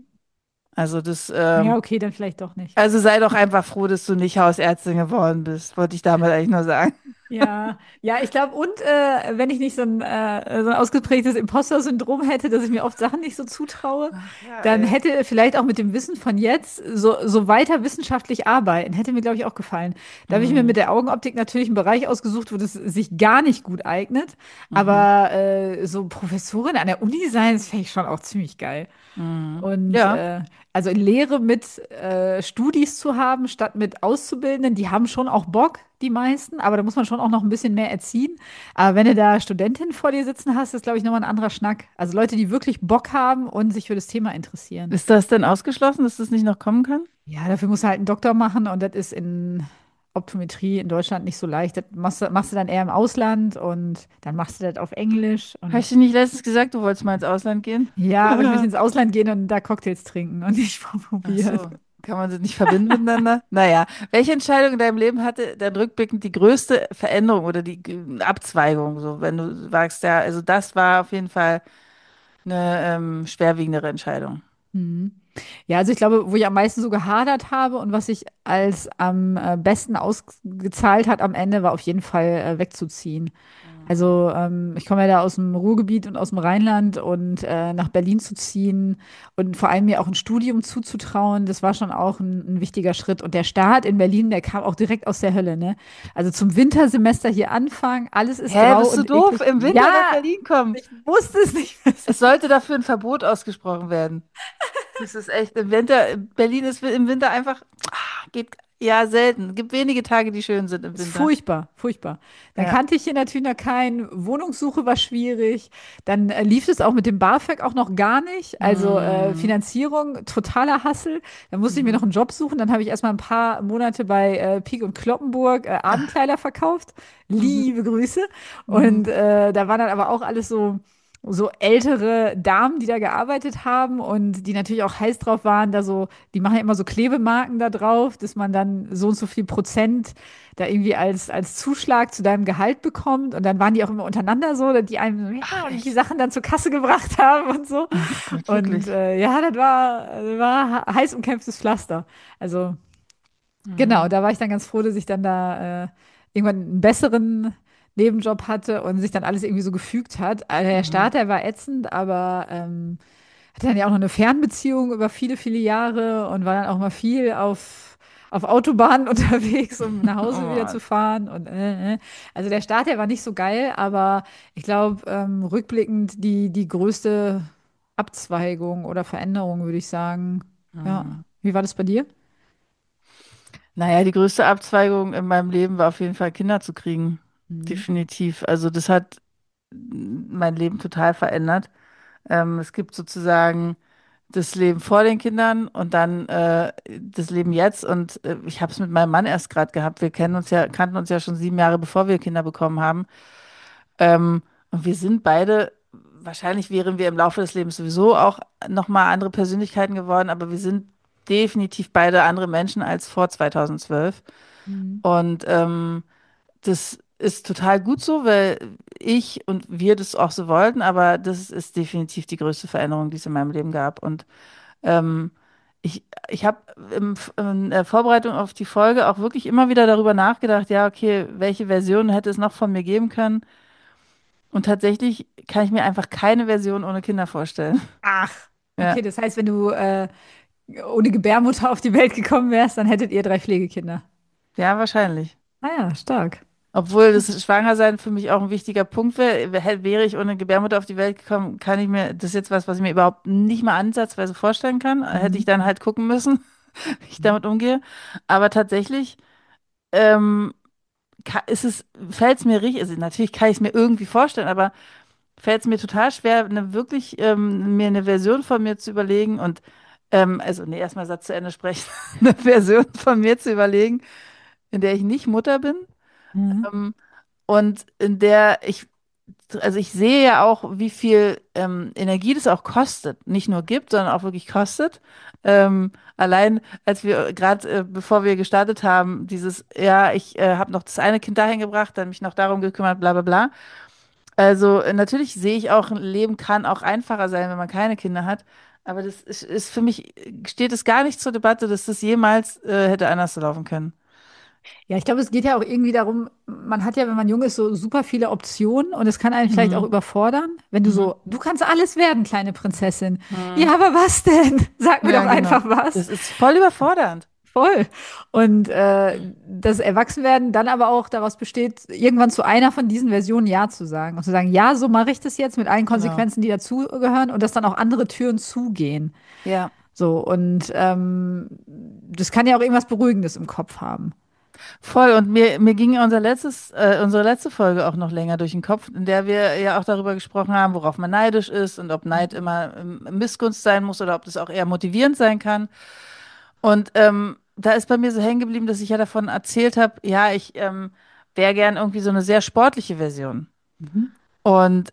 Speaker 1: Also
Speaker 2: Ja, okay, dann vielleicht doch nicht.
Speaker 1: also sei doch einfach froh, dass du nicht Hausärztin geworden bist, wollte ich damit eigentlich nur sagen.
Speaker 2: Ja, ja, ich glaube, und wenn ich nicht so ein ausgeprägtes Imposter-Syndrom hätte, dass ich mir oft Sachen nicht so zutraue,
Speaker 1: Ach ja,
Speaker 2: dann
Speaker 1: ey.
Speaker 2: hätte vielleicht auch mit dem Wissen von jetzt so weiter wissenschaftlich arbeiten, hätte mir, glaube ich, auch gefallen. Da habe ich mir
Speaker 1: Mhm.
Speaker 2: mit der Augenoptik natürlich einen Bereich ausgesucht, wo das sich gar nicht gut eignet.
Speaker 1: Mhm.
Speaker 2: Aber so Professorin an der Uni sein, das fände ich schon auch ziemlich geil.
Speaker 1: Mhm.
Speaker 2: Und
Speaker 1: Ja.
Speaker 2: also Lehre mit Studis zu haben, statt mit Auszubildenden, die haben schon auch Bock, die meisten, aber da muss man schon auch noch ein bisschen mehr erziehen. Aber wenn du da Studentinnen vor dir sitzen hast, ist, glaube ich, nochmal ein anderer Schnack. Also Leute, die wirklich Bock haben und sich für das Thema interessieren.
Speaker 1: Ist das denn ausgeschlossen, dass das nicht noch kommen kann?
Speaker 2: Ja, dafür musst du halt einen Doktor machen und das ist in Optometrie in Deutschland nicht so leicht. Das machst du dann eher im Ausland und dann machst du das auf Englisch und
Speaker 1: Hast du nicht letztens gesagt, du wolltest mal ins Ausland gehen?
Speaker 2: ja, aber ich möchte ins Ausland gehen und da Cocktails trinken und nicht
Speaker 1: Ach
Speaker 2: probieren.
Speaker 1: so, kann man das nicht verbinden miteinander? Naja, welche Entscheidung in deinem Leben hatte dann rückblickend die größte Veränderung oder die Abzweigung? So, wenn du sagst, ja, also das war auf jeden Fall eine schwerwiegendere Entscheidung.
Speaker 2: Mhm. Ja, also ich glaube, wo ich am meisten so gehadert habe und was sich als am besten ausgezahlt hat am Ende, war auf jeden Fall wegzuziehen. Also ich komme ja da aus dem Ruhrgebiet und aus dem Rheinland und nach Berlin zu ziehen und vor allem mir auch ein Studium zuzutrauen, das war schon auch ein wichtiger Schritt. Und der Start in Berlin, der kam auch direkt aus der Hölle, ne? Also zum Wintersemester hier anfangen, alles ist
Speaker 1: Hä,
Speaker 2: grau
Speaker 1: bist du
Speaker 2: und
Speaker 1: doof?
Speaker 2: eklig.
Speaker 1: Im Winter nach
Speaker 2: Ja,
Speaker 1: Berlin kommen.
Speaker 2: ich wusste es nicht besser.
Speaker 1: Es sollte dafür ein Verbot ausgesprochen werden. Das ist echt im Winter, Berlin ist im Winter einfach, geht ja selten. Gibt wenige Tage, die schön sind im
Speaker 2: Ist
Speaker 1: Winter.
Speaker 2: furchtbar, furchtbar. Dann
Speaker 1: Ja.
Speaker 2: kannte ich hier natürlich noch keinen. Wohnungssuche war schwierig. Dann lief es auch mit dem BAföG auch noch gar nicht. Also
Speaker 1: Mhm.
Speaker 2: Finanzierung, totaler Hassel. Dann musste ich mir noch
Speaker 1: Mhm.
Speaker 2: einen Job suchen. Dann habe ich erstmal ein paar Monate bei Peek und Cloppenburg
Speaker 1: Ach,
Speaker 2: Abendkleider verkauft.
Speaker 1: mhm.
Speaker 2: Liebe Grüße. Und
Speaker 1: Mhm.
Speaker 2: da waren dann aber auch alles so ältere Damen, die da gearbeitet haben und die natürlich auch heiß drauf waren, da so, die machen ja immer so Klebemarken da drauf, dass man dann so und so viel Prozent da irgendwie als Zuschlag zu deinem Gehalt bekommt. Und dann waren die auch immer untereinander so, dass die einem so, ja,
Speaker 1: Ach,
Speaker 2: und die
Speaker 1: echt?
Speaker 2: Sachen dann zur Kasse gebracht haben und so.
Speaker 1: Oh Gott,
Speaker 2: Und
Speaker 1: wirklich.
Speaker 2: ja, das war heiß umkämpftes Pflaster. Also genau,
Speaker 1: Mhm.
Speaker 2: da war ich dann ganz froh, dass ich dann da irgendwann einen besseren Nebenjob hatte und sich dann alles irgendwie so gefügt hat. Also der
Speaker 1: Mhm.
Speaker 2: Start, der war ätzend, aber hatte dann ja auch noch eine Fernbeziehung über viele, viele Jahre und war dann auch mal viel auf Autobahnen unterwegs, um nach
Speaker 1: Oh
Speaker 2: Hause wieder zu
Speaker 1: Mann.
Speaker 2: fahren. Also der Start, der war nicht so geil, aber ich glaube, rückblickend die größte Abzweigung oder Veränderung, würde ich sagen. Ja.
Speaker 1: Mhm.
Speaker 2: Wie war das bei dir?
Speaker 1: Naja, die größte Abzweigung in meinem Leben war auf jeden Fall Kinder zu kriegen.
Speaker 2: Mhm.
Speaker 1: Definitiv. Also das hat mein Leben total verändert. Es gibt sozusagen das Leben vor den Kindern und dann das Leben jetzt. Und ich habe es mit meinem Mann erst gerade gehabt. Wir kannten uns ja schon 7 Jahre, bevor wir Kinder bekommen haben. Und wir sind beide, wahrscheinlich wären wir im Laufe des Lebens sowieso auch nochmal andere Persönlichkeiten geworden, aber wir sind definitiv beide andere Menschen als vor 2012.
Speaker 2: Mhm.
Speaker 1: Und das ist total gut so, weil ich und wir das auch so wollten, aber das ist definitiv die größte Veränderung, die es in meinem Leben gab. Und ähm, ich habe in der Vorbereitung auf die Folge auch wirklich immer wieder darüber nachgedacht, ja, okay, welche Version hätte es noch von mir geben können? Und tatsächlich kann ich mir einfach keine Version ohne Kinder vorstellen.
Speaker 2: Ach,
Speaker 1: Ja,
Speaker 2: okay, das heißt, wenn du ohne Gebärmutter auf die Welt gekommen wärst, dann hättet ihr drei Pflegekinder.
Speaker 1: ja, wahrscheinlich.
Speaker 2: Ah ja, stark.
Speaker 1: Obwohl das Schwangersein für mich auch ein wichtiger Punkt wäre. Wäre ich ohne Gebärmutter auf die Welt gekommen, kann ich mir, das ist jetzt was ich mir überhaupt nicht mal ansatzweise vorstellen kann. Hätte ich
Speaker 2: Mhm.
Speaker 1: dann halt gucken müssen, wie ich damit umgehe. Aber tatsächlich ähm, fällt es mir richtig, also natürlich kann ich es mir irgendwie vorstellen, aber fällt es mir total schwer, mir eine Version von mir zu überlegen und also nee, erstmal Satz zu Ende sprechen, eine Version von mir zu überlegen, in der ich nicht Mutter bin.
Speaker 2: Mhm.
Speaker 1: Ähm, und in der also ich sehe ja auch, wie viel Energie das auch kostet. Nicht nur gibt, sondern auch wirklich kostet. Allein als wir gerade, bevor wir gestartet haben, ja, ich habe noch das eine Kind dahin gebracht, dann mich noch darum gekümmert, bla bla bla. Also natürlich sehe ich auch, ein Leben kann auch einfacher sein, wenn man keine Kinder hat. Aber ist für mich, steht es gar nicht zur Debatte, dass das jemals hätte anders so laufen können.
Speaker 2: Ja, ich glaube, es geht ja auch irgendwie darum, man hat ja, wenn man jung ist, so super viele Optionen und es kann einen vielleicht auch
Speaker 1: Mhm.
Speaker 2: überfordern, wenn du
Speaker 1: Mhm.
Speaker 2: so, du kannst alles werden, kleine Prinzessin.
Speaker 1: Mhm.
Speaker 2: Ja, aber was denn? Sag mir doch
Speaker 1: Ja, genau.
Speaker 2: einfach was.
Speaker 1: Das ist voll überfordernd.
Speaker 2: Voll. Und das Erwachsenwerden dann aber auch daraus besteht, irgendwann zu einer von diesen Versionen Ja zu sagen und zu sagen, ja, so mache ich das jetzt mit allen
Speaker 1: Genau.
Speaker 2: Konsequenzen, die dazugehören und dass dann auch andere Türen zugehen.
Speaker 1: Ja.
Speaker 2: So, und das kann ja auch irgendwas Beruhigendes im Kopf haben.
Speaker 1: Voll, und mir ging unsere letzte Folge auch noch länger durch den Kopf, in der wir ja auch darüber gesprochen haben, worauf man neidisch ist und ob Neid immer Missgunst sein muss oder ob das auch eher motivierend sein kann. Und da ist bei mir so hängen geblieben, dass ich ja davon erzählt habe, ja, ich wäre gern irgendwie so eine sehr sportliche Version.
Speaker 2: Mhm.
Speaker 1: Und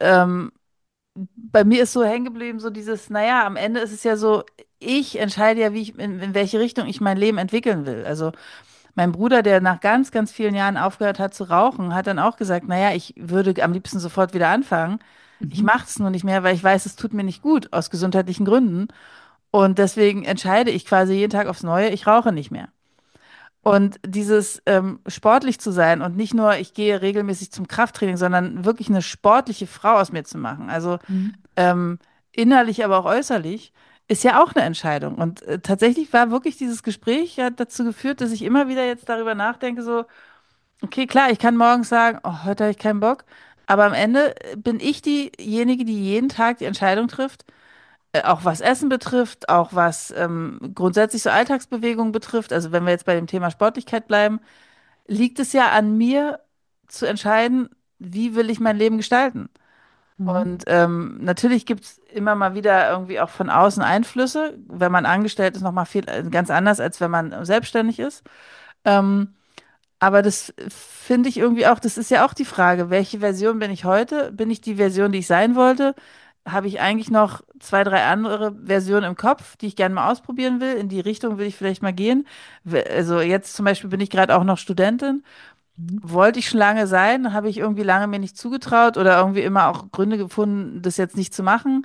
Speaker 1: bei mir ist so hängen geblieben, so naja, am Ende ist es ja so, ich entscheide ja, in welche Richtung ich mein Leben entwickeln will. Also mein Bruder, der nach ganz, ganz vielen Jahren aufgehört hat zu rauchen, hat dann auch gesagt, naja, ich würde am liebsten sofort wieder anfangen. Ich
Speaker 2: Mhm.
Speaker 1: mache es nur nicht mehr, weil ich weiß, es tut mir nicht gut, aus gesundheitlichen Gründen. Und deswegen entscheide ich quasi jeden Tag aufs Neue, ich rauche nicht mehr. Und dieses sportlich zu sein und nicht nur, ich gehe regelmäßig zum Krafttraining, sondern wirklich eine sportliche Frau aus mir zu machen. Also
Speaker 2: Mhm.
Speaker 1: ähm, innerlich, aber auch äußerlich, ist ja auch eine Entscheidung. Und tatsächlich war wirklich dieses Gespräch hat dazu geführt, dass ich immer wieder jetzt darüber nachdenke, so, okay, klar, ich kann morgens sagen, oh, heute habe ich keinen Bock, aber am Ende bin ich diejenige, die jeden Tag die Entscheidung trifft, auch was Essen betrifft, auch was grundsätzlich so Alltagsbewegungen betrifft. Also wenn wir jetzt bei dem Thema Sportlichkeit bleiben, liegt es ja an mir zu entscheiden, wie will ich mein Leben gestalten.
Speaker 2: Mhm.
Speaker 1: Und natürlich gibt es immer mal wieder irgendwie auch von außen Einflüsse. Wenn man angestellt ist, nochmal viel ganz anders, als wenn man selbstständig ist. Ähm, aber das finde ich irgendwie auch, das ist ja auch die Frage, welche Version bin ich heute? Bin ich die Version, die ich sein wollte? Habe ich eigentlich noch zwei, drei andere Versionen im Kopf, die ich gerne mal ausprobieren will? In die Richtung will ich vielleicht mal gehen. Also jetzt zum Beispiel bin ich gerade auch noch Studentin.
Speaker 2: Mhm.
Speaker 1: Wollte ich schon lange sein, habe ich irgendwie lange mir nicht zugetraut oder irgendwie immer auch Gründe gefunden, das jetzt nicht zu machen.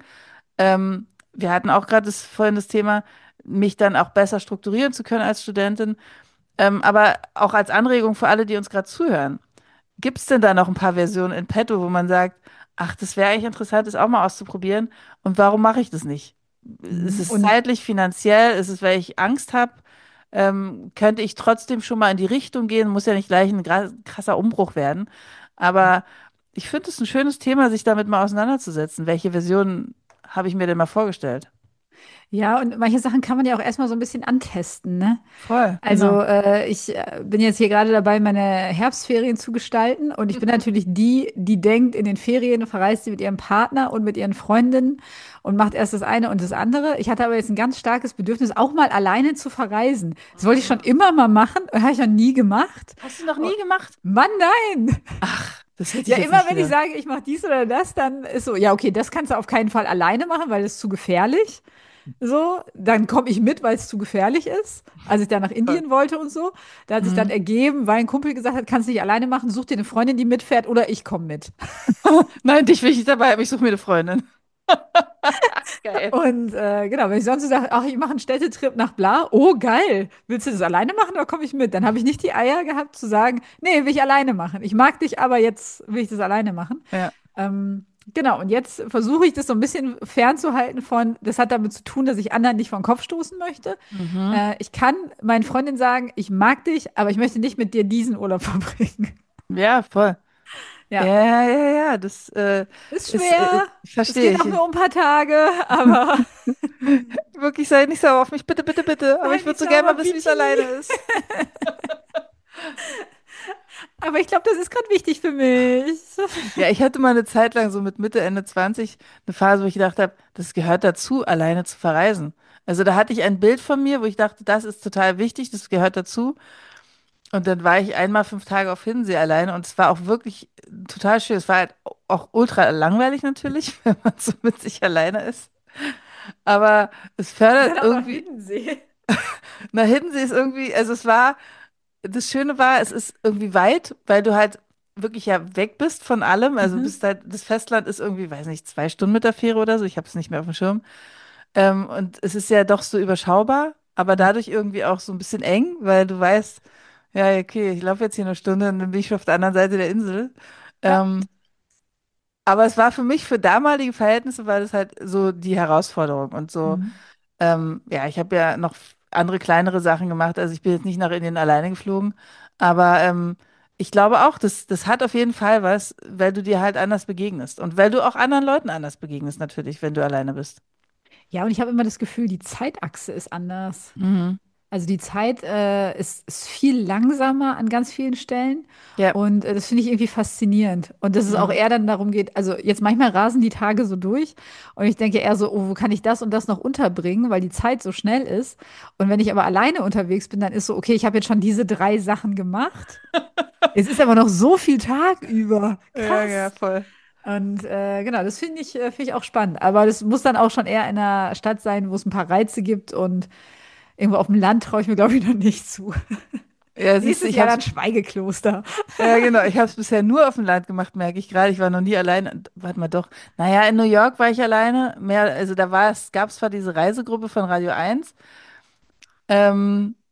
Speaker 1: Wir hatten auch gerade vorhin das Thema, mich dann auch besser strukturieren zu können als Studentin. Aber auch als Anregung für alle, die uns gerade zuhören. Gibt es denn da noch ein paar Versionen in petto, wo man sagt, ach, das wäre eigentlich interessant, das auch mal auszuprobieren? Und warum mache ich das nicht? Ist
Speaker 2: Mhm.
Speaker 1: es
Speaker 2: Und
Speaker 1: zeitlich, finanziell? Ist es, weil ich Angst habe? Könnte ich trotzdem schon mal in die Richtung gehen? Muss ja nicht gleich ein krasser Umbruch werden. Aber ich finde es ein schönes Thema, sich damit mal auseinanderzusetzen. Welche Version habe ich mir denn mal vorgestellt?
Speaker 2: ja, und manche Sachen kann man ja auch erstmal so ein bisschen antesten, ne?
Speaker 1: Voll, genau.
Speaker 2: Also ich bin jetzt hier gerade dabei, meine Herbstferien zu gestalten und ich bin natürlich die, die denkt, in den Ferien verreist sie mit ihrem Partner und mit ihren Freundinnen und macht erst das eine und das andere. Ich hatte aber jetzt ein ganz starkes Bedürfnis, auch mal alleine zu verreisen. Das wollte ich schon immer mal machen, habe ich noch nie gemacht.
Speaker 1: Hast du noch
Speaker 2: Oh,
Speaker 1: nie gemacht?
Speaker 2: Mann, nein!
Speaker 1: Ach, das hätte ich
Speaker 2: Ja,
Speaker 1: jetzt
Speaker 2: immer
Speaker 1: nicht
Speaker 2: wenn ich
Speaker 1: gedacht.
Speaker 2: sage, ich mache dies oder das, dann ist so, ja, okay, das kannst du auf keinen Fall alleine machen, weil das ist zu gefährlich. So, dann komme ich mit, weil es zu gefährlich ist. Als ich da nach
Speaker 1: Voll.
Speaker 2: Indien wollte und so, da hat sich dann
Speaker 1: Mhm.
Speaker 2: ergeben, weil ein Kumpel gesagt hat, kannst nicht alleine machen, such dir eine Freundin, die mitfährt oder ich komme mit.
Speaker 1: Nein, dich will ich nicht dabei haben, ich suche mir eine Freundin. Geil.
Speaker 2: Und genau, wenn ich sonst so sage, ach, ich mache einen Städtetrip nach bla, oh geil, willst du das alleine machen oder komme ich mit? Dann habe ich nicht die Eier gehabt zu sagen, nee, will ich alleine machen. Ich mag dich, aber jetzt will ich das alleine machen.
Speaker 1: Ja.
Speaker 2: Genau, und jetzt versuche ich das so ein bisschen fernzuhalten von, das hat damit zu tun, dass ich anderen nicht vor den Kopf stoßen möchte.
Speaker 1: Mhm.
Speaker 2: Ich kann meinen Freundinnen sagen, ich mag dich, aber ich möchte nicht mit dir diesen Urlaub verbringen.
Speaker 1: Ja, voll. Ja,
Speaker 2: Ja,
Speaker 1: ja, ja, das
Speaker 2: ist
Speaker 1: ist,
Speaker 2: schwer. Es
Speaker 1: verstehe
Speaker 2: geht auch
Speaker 1: ich.
Speaker 2: nur um ein paar Tage, aber
Speaker 1: Wirklich, sei nicht sauer auf mich, bitte, bitte, bitte. Aber
Speaker 2: sei
Speaker 1: ich würde
Speaker 2: nicht
Speaker 1: so gerne mal
Speaker 2: sauer,
Speaker 1: wissen, wie es
Speaker 2: Vicky.
Speaker 1: alleine ist.
Speaker 2: Aber ich glaube, das ist gerade wichtig für mich.
Speaker 1: Ja, ich hatte mal eine Zeit lang so mit Mitte, Ende 20 eine Phase, wo ich gedacht habe, das gehört dazu, alleine zu verreisen. Also da hatte ich ein Bild von mir, wo ich dachte, das ist total wichtig, das gehört dazu. Und dann war ich einmal 5 Tage auf Hiddensee alleine und es war auch wirklich total schön. Es war halt auch ultra langweilig natürlich, wenn man so mit sich alleine ist. Aber es fördert
Speaker 2: Dann auch noch
Speaker 1: irgendwie,
Speaker 2: Hiddensee.
Speaker 1: na, Hiddensee ist irgendwie, also es war, das Schöne war, es ist irgendwie weit, weil du halt wirklich ja weg bist von allem. Also du
Speaker 2: Mhm.
Speaker 1: bist halt, das Festland ist irgendwie, weiß nicht, 2 Stunden mit der Fähre oder so. Ich habe es nicht mehr auf dem Schirm. Und es ist ja doch so überschaubar, aber dadurch irgendwie auch so ein bisschen eng, weil du weißt, ja, okay, ich laufe jetzt hier eine Stunde und dann bin ich schon auf der anderen Seite der Insel.
Speaker 2: Ja.
Speaker 1: Ähm, aber es war für mich, für damalige Verhältnisse, war das halt so die Herausforderung. Und so,
Speaker 2: Mhm.
Speaker 1: ja, ich habe ja noch andere kleinere Sachen gemacht. Also ich bin jetzt nicht nach Indien alleine geflogen, aber ich glaube auch, das hat auf jeden Fall was, weil du dir halt anders begegnest und weil du auch anderen Leuten anders begegnest, natürlich, wenn du alleine bist.
Speaker 2: Ja, und ich habe immer das Gefühl, die Zeitachse ist anders.
Speaker 1: Mhm.
Speaker 2: Also die Zeit ist viel langsamer an ganz vielen Stellen
Speaker 1: Ja.
Speaker 2: und das finde ich irgendwie faszinierend. Und dass es auch
Speaker 1: Mhm.
Speaker 2: eher dann darum geht, also jetzt manchmal rasen die Tage so durch und ich denke eher so, oh, wo kann ich das und das noch unterbringen, weil die Zeit so schnell ist. Und wenn ich aber alleine unterwegs bin, dann ist so, okay, ich habe jetzt schon diese 3 Sachen gemacht. Es ist aber noch so viel Tag über.
Speaker 1: Ja, ja,
Speaker 2: Krass.
Speaker 1: voll.
Speaker 2: Und genau, das finde ich auch spannend. Aber das muss dann auch schon eher in einer Stadt sein, wo es ein paar Reize gibt und irgendwo auf dem Land traue ich mir, glaube ich, noch nicht zu.
Speaker 1: Ja, siehst du,
Speaker 2: Nächstes Jahr dann Schweigekloster.
Speaker 1: ja, genau, ich habe es bisher nur auf dem Land gemacht, merke ich gerade. Ich war noch nie alleine. Warte mal doch. Naja, in New York war ich alleine. Mehr, also da gab es zwar diese Reisegruppe von Radio 1, ähm,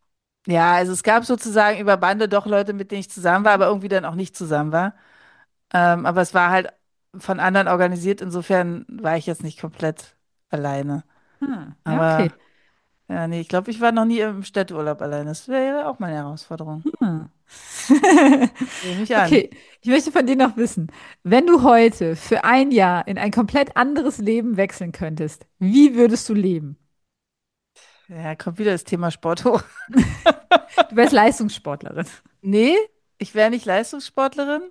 Speaker 1: Ja, also es gab sozusagen über Bande doch Leute, mit denen ich zusammen war, aber irgendwie dann auch nicht zusammen war. Aber es war halt von anderen organisiert, insofern war ich jetzt nicht komplett alleine.
Speaker 2: Ja, okay.
Speaker 1: Aber ja, nee, ich glaube, ich war noch nie im Städteurlaub alleine. Das wäre auch meine Herausforderung.
Speaker 2: Hm.
Speaker 1: Nehme ich an.
Speaker 2: Okay, ich möchte von dir noch wissen, wenn du heute für ein Jahr in ein komplett anderes Leben wechseln könntest, wie würdest du leben?
Speaker 1: Ja, kommt wieder das Thema Sport hoch.
Speaker 2: Du wärst Leistungssportlerin.
Speaker 1: Nee, ich wäre nicht Leistungssportlerin.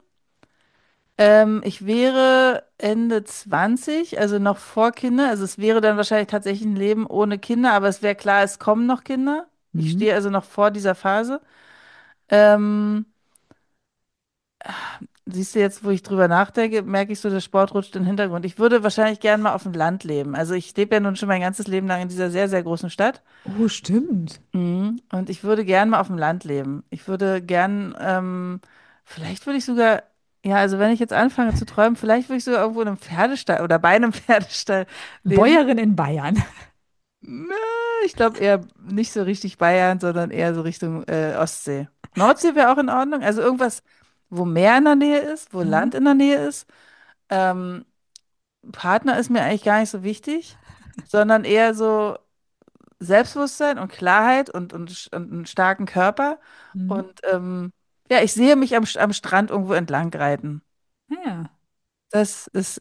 Speaker 1: Ich wäre Ende 20, also noch vor Kinder. Also es wäre dann wahrscheinlich tatsächlich ein Leben ohne Kinder, aber es wäre klar, es kommen noch Kinder. Ich
Speaker 2: Mhm.
Speaker 1: stehe also noch vor dieser Phase. Ähm, Siehst du jetzt, wo ich drüber nachdenke, merke ich so, der Sport rutscht in den Hintergrund. Ich würde wahrscheinlich gern mal auf dem Land leben. Also ich lebe ja nun schon mein ganzes Leben lang in dieser sehr, sehr großen Stadt.
Speaker 2: Oh, stimmt.
Speaker 1: Mhm. Und ich würde gern mal auf dem Land leben. Ich würde gern, vielleicht würde ich sogar, ja, also wenn ich jetzt anfange zu träumen, vielleicht würde ich sogar irgendwo in einem Pferdestall oder bei einem Pferdestall leben.
Speaker 2: Bäuerin in Bayern.
Speaker 1: Nö, ich glaube eher nicht so richtig Bayern, sondern eher so Richtung Ostsee. Nordsee wäre auch in Ordnung. Also irgendwas, wo Meer in der Nähe ist, wo
Speaker 2: Mhm.
Speaker 1: Land in der Nähe ist. Ähm, Partner ist mir eigentlich gar nicht so wichtig, sondern eher so Selbstbewusstsein und Klarheit und einen starken Körper.
Speaker 2: Mhm.
Speaker 1: Und ja, ich sehe mich am Strand irgendwo entlang reiten.
Speaker 2: Ja,
Speaker 1: Das ist,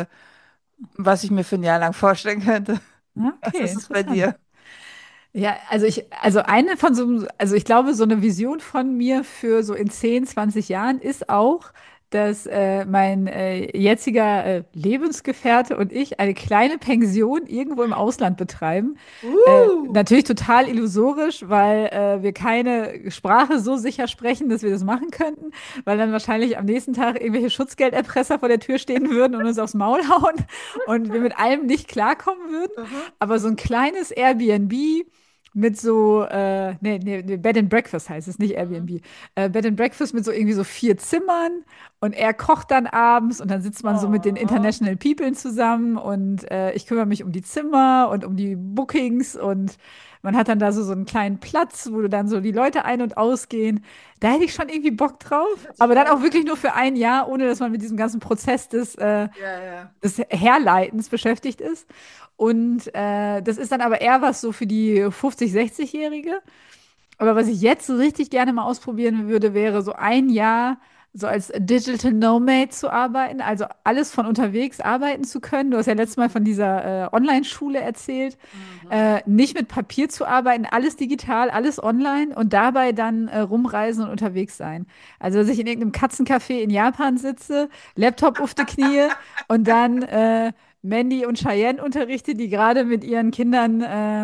Speaker 1: was ich mir für ein Jahr lang vorstellen könnte.
Speaker 2: ja,
Speaker 1: Was
Speaker 2: okay,
Speaker 1: ist es bei
Speaker 2: interessant.
Speaker 1: dir?
Speaker 2: Ja, also eine von also ich glaube, so eine Vision von mir für so in 10, 20 Jahren ist auch, dass mein jetziger Lebensgefährte und ich eine kleine Pension irgendwo im Ausland betreiben.
Speaker 1: Uh,
Speaker 2: Natürlich total illusorisch, weil wir keine Sprache so sicher sprechen, dass wir das machen könnten, weil dann wahrscheinlich am nächsten Tag irgendwelche Schutzgelderpresser vor der Tür stehen würden und uns aufs Maul hauen und wir mit allem nicht klarkommen würden.
Speaker 1: aha.
Speaker 2: Aber so ein kleines Airbnb mit so, nee, Bed and Breakfast heißt es, nicht
Speaker 1: Mhm.
Speaker 2: Airbnb. Bed and Breakfast mit so irgendwie so 4 Zimmern und er kocht dann abends und dann sitzt man so mit den
Speaker 1: Oh,
Speaker 2: International People zusammen und ich kümmere mich um die Zimmer und um die Bookings und man hat dann da so einen kleinen Platz, wo du dann so die Leute ein- und ausgehen. Da hätte ich schon irgendwie Bock drauf,
Speaker 1: hört sich
Speaker 2: aber dann
Speaker 1: geil
Speaker 2: auch
Speaker 1: an.
Speaker 2: wirklich nur für ein Jahr, ohne dass man mit diesem ganzen Prozess
Speaker 1: Ja, ja.
Speaker 2: des Herleitens beschäftigt ist. Und das ist dann aber eher was so für die 50-, 60-Jährige. Aber was ich jetzt so richtig gerne mal ausprobieren würde, wäre so ein Jahr so als Digital Nomad zu arbeiten, also alles von unterwegs arbeiten zu können. Du hast ja letztes Mal von dieser Online-Schule erzählt.
Speaker 1: Mhm.
Speaker 2: Nicht mit Papier zu arbeiten, alles digital, alles online und dabei dann rumreisen und unterwegs sein. Also, dass ich in irgendeinem Katzencafé in Japan sitze, Laptop auf die Knie und dann Mandy und Cheyenne unterrichte, die gerade mit ihren Kindern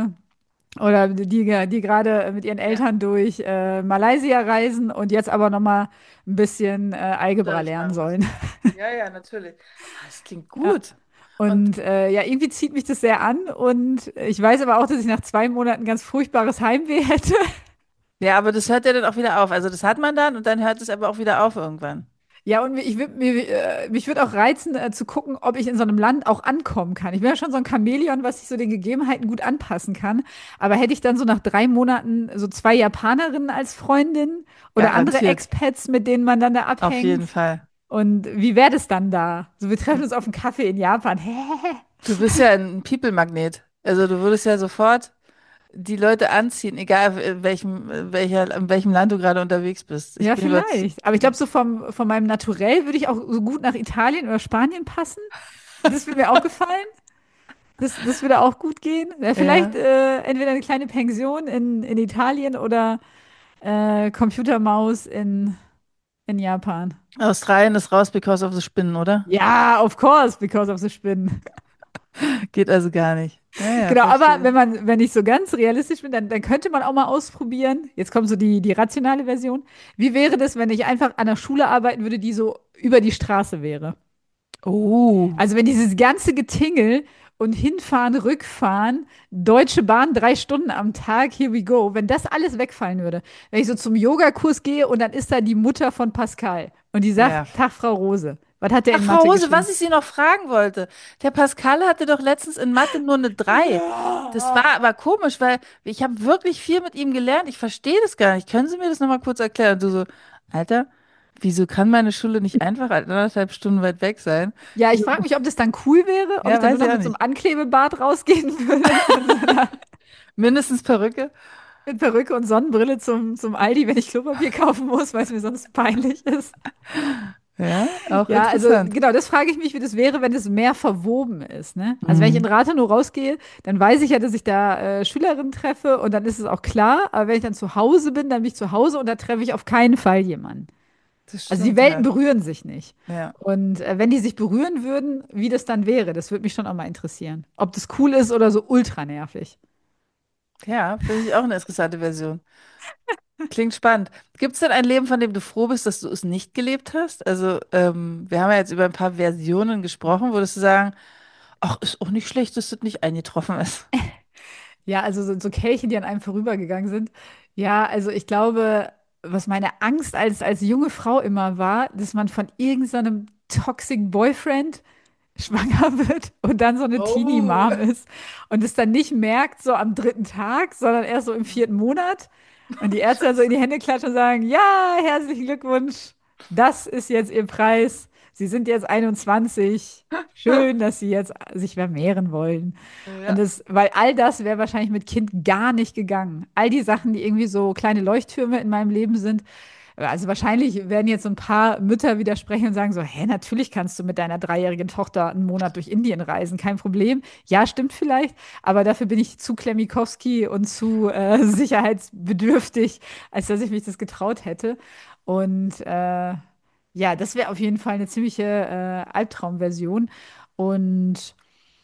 Speaker 2: oder die gerade mit ihren
Speaker 1: Ja,
Speaker 2: Eltern durch Malaysia reisen und jetzt aber noch mal ein bisschen Algebra
Speaker 1: Unterricht
Speaker 2: lernen
Speaker 1: machen
Speaker 2: sollen.
Speaker 1: müssen. Ja, ja, natürlich. Ah, das klingt
Speaker 2: Ja.
Speaker 1: gut. Und
Speaker 2: Und ja, irgendwie zieht mich das sehr an und ich weiß aber auch, dass ich nach 2 Monaten ganz furchtbares Heimweh hätte.
Speaker 1: ja, aber das hört ja dann auch wieder auf. Also das hat man dann und dann hört es aber auch wieder auf irgendwann.
Speaker 2: Ja, und mich würde auch reizen, zu gucken, ob ich in so einem Land auch ankommen kann. Ich bin ja schon so ein Chamäleon, was sich so den Gegebenheiten gut anpassen kann. Aber hätte ich dann so nach 3 Monaten so 2 Japanerinnen als Freundin oder andere
Speaker 1: Garantiert.
Speaker 2: Expats, mit denen man dann da
Speaker 1: Auf
Speaker 2: abhängt?
Speaker 1: jeden Fall.
Speaker 2: Und wie wäre das dann da? So, wir treffen uns auf einen Kaffee in Japan. Hä?
Speaker 1: Du bist ja ein People-Magnet. Also du würdest ja sofort die Leute anziehen, egal in welchem Land du gerade unterwegs bist. Ich
Speaker 2: Ja,
Speaker 1: bin überzeugt.
Speaker 2: vielleicht. Aber ich glaube, so von meinem Naturell würde ich auch so gut nach Italien oder Spanien passen. Das würde mir auch gefallen. Das würde auch gut gehen. Ja, vielleicht
Speaker 1: Ja.
Speaker 2: entweder eine kleine Pension in Italien oder Computermaus in Japan.
Speaker 1: Australien ist raus because of the Spinnen, oder?
Speaker 2: Ja, of course, because of the Spinnen.
Speaker 1: Geht also gar nicht. Ja, ja,
Speaker 2: Genau, aber
Speaker 1: verstehe.
Speaker 2: wenn ich so ganz realistisch bin, dann könnte man auch mal ausprobieren. Jetzt kommt so die rationale Version. Wie wäre das, wenn ich einfach an einer Schule arbeiten würde, die so über die Straße wäre?
Speaker 1: Oh,
Speaker 2: Also wenn dieses ganze Getingel und hinfahren, rückfahren, Deutsche Bahn 3 Stunden am Tag, here we go, wenn das alles wegfallen würde, wenn ich so zum Yogakurs gehe und dann ist da die Mutter von Pascal und die sagt,
Speaker 1: ja.
Speaker 2: Tag, Frau Rose. Was hat er
Speaker 1: Ach,
Speaker 2: in
Speaker 1: Frau
Speaker 2: Mathe
Speaker 1: Hose, was
Speaker 2: geschrieben?
Speaker 1: ich Sie noch fragen wollte. Der Pascal hatte doch letztens in Mathe nur eine 3. Das war
Speaker 2: Ja.
Speaker 1: aber komisch, weil ich habe wirklich viel mit ihm gelernt. Ich verstehe das gar nicht. Können Sie mir das nochmal kurz erklären? Und du so, Alter, wieso kann meine Schule nicht einfach 1,5 Stunden weit weg sein?
Speaker 2: Ja, ich
Speaker 1: So,
Speaker 2: frage mich, ob das dann cool wäre, ob ich
Speaker 1: ja,
Speaker 2: dann nur
Speaker 1: weiß
Speaker 2: noch
Speaker 1: ich auch
Speaker 2: mit so einem
Speaker 1: nicht.
Speaker 2: Anklebebart rausgehen würde und so einer
Speaker 1: Mindestens Perücke.
Speaker 2: mit Perücke und Sonnenbrille zum Aldi, wenn ich Klopapier kaufen muss, weil es mir sonst peinlich ist.
Speaker 1: Ja, auch
Speaker 2: Ja, also
Speaker 1: interessant.
Speaker 2: genau, das frage ich mich, wie das wäre, wenn es mehr verwoben ist, ne? Also wenn ich in
Speaker 1: Mhm.
Speaker 2: Rathenow rausgehe, dann weiß ich ja, dass ich da Schülerinnen treffe und dann ist es auch klar. Aber wenn ich dann zu Hause bin, dann bin ich zu Hause und da treffe ich auf keinen Fall jemanden.
Speaker 1: Das
Speaker 2: Also die
Speaker 1: stimmt,
Speaker 2: Welten
Speaker 1: ja.
Speaker 2: berühren sich nicht.
Speaker 1: Ja.
Speaker 2: Und wenn die sich berühren würden, wie das dann wäre, das würde mich schon auch mal interessieren. Ob das cool ist oder so ultra nervig.
Speaker 1: Ja, finde ich auch eine interessante Version. Klingt spannend. Gibt es denn ein Leben, von dem du froh bist, dass du es nicht gelebt hast? Also, wir haben ja jetzt über ein paar Versionen gesprochen. Würdest du sagen, ach, ist auch nicht schlecht, dass das nicht eingetroffen ist?
Speaker 2: Ja, also so Kelche, die an einem vorübergegangen sind. Ja, also ich glaube, was meine Angst als junge Frau immer war, dass man von irgendeinem Toxic Boyfriend schwanger wird und dann so eine
Speaker 1: Oh.
Speaker 2: Teenie-Mom ist und es dann nicht merkt, so am dritten Tag, sondern erst so im vierten Monat. Und die Ärzte dann so in
Speaker 1: Scheiße.
Speaker 2: die Hände klatschen und sagen, ja, herzlichen Glückwunsch, das ist jetzt Ihr Preis. Sie sind jetzt 21. Schön, dass Sie jetzt sich vermehren wollen. Und
Speaker 1: Ja.
Speaker 2: das, weil all das wäre wahrscheinlich mit Kind gar nicht gegangen. All die Sachen, die irgendwie so kleine Leuchttürme in meinem Leben sind. Also wahrscheinlich werden jetzt so ein paar Mütter widersprechen und sagen so, hä, natürlich kannst du mit deiner dreijährigen Tochter einen Monat durch Indien reisen, kein Problem. Ja, stimmt vielleicht, aber dafür bin ich zu Klemmikowski und zu sicherheitsbedürftig, als dass ich mich das getraut hätte. Und ja, das wäre auf jeden Fall eine ziemliche Albtraumversion. Und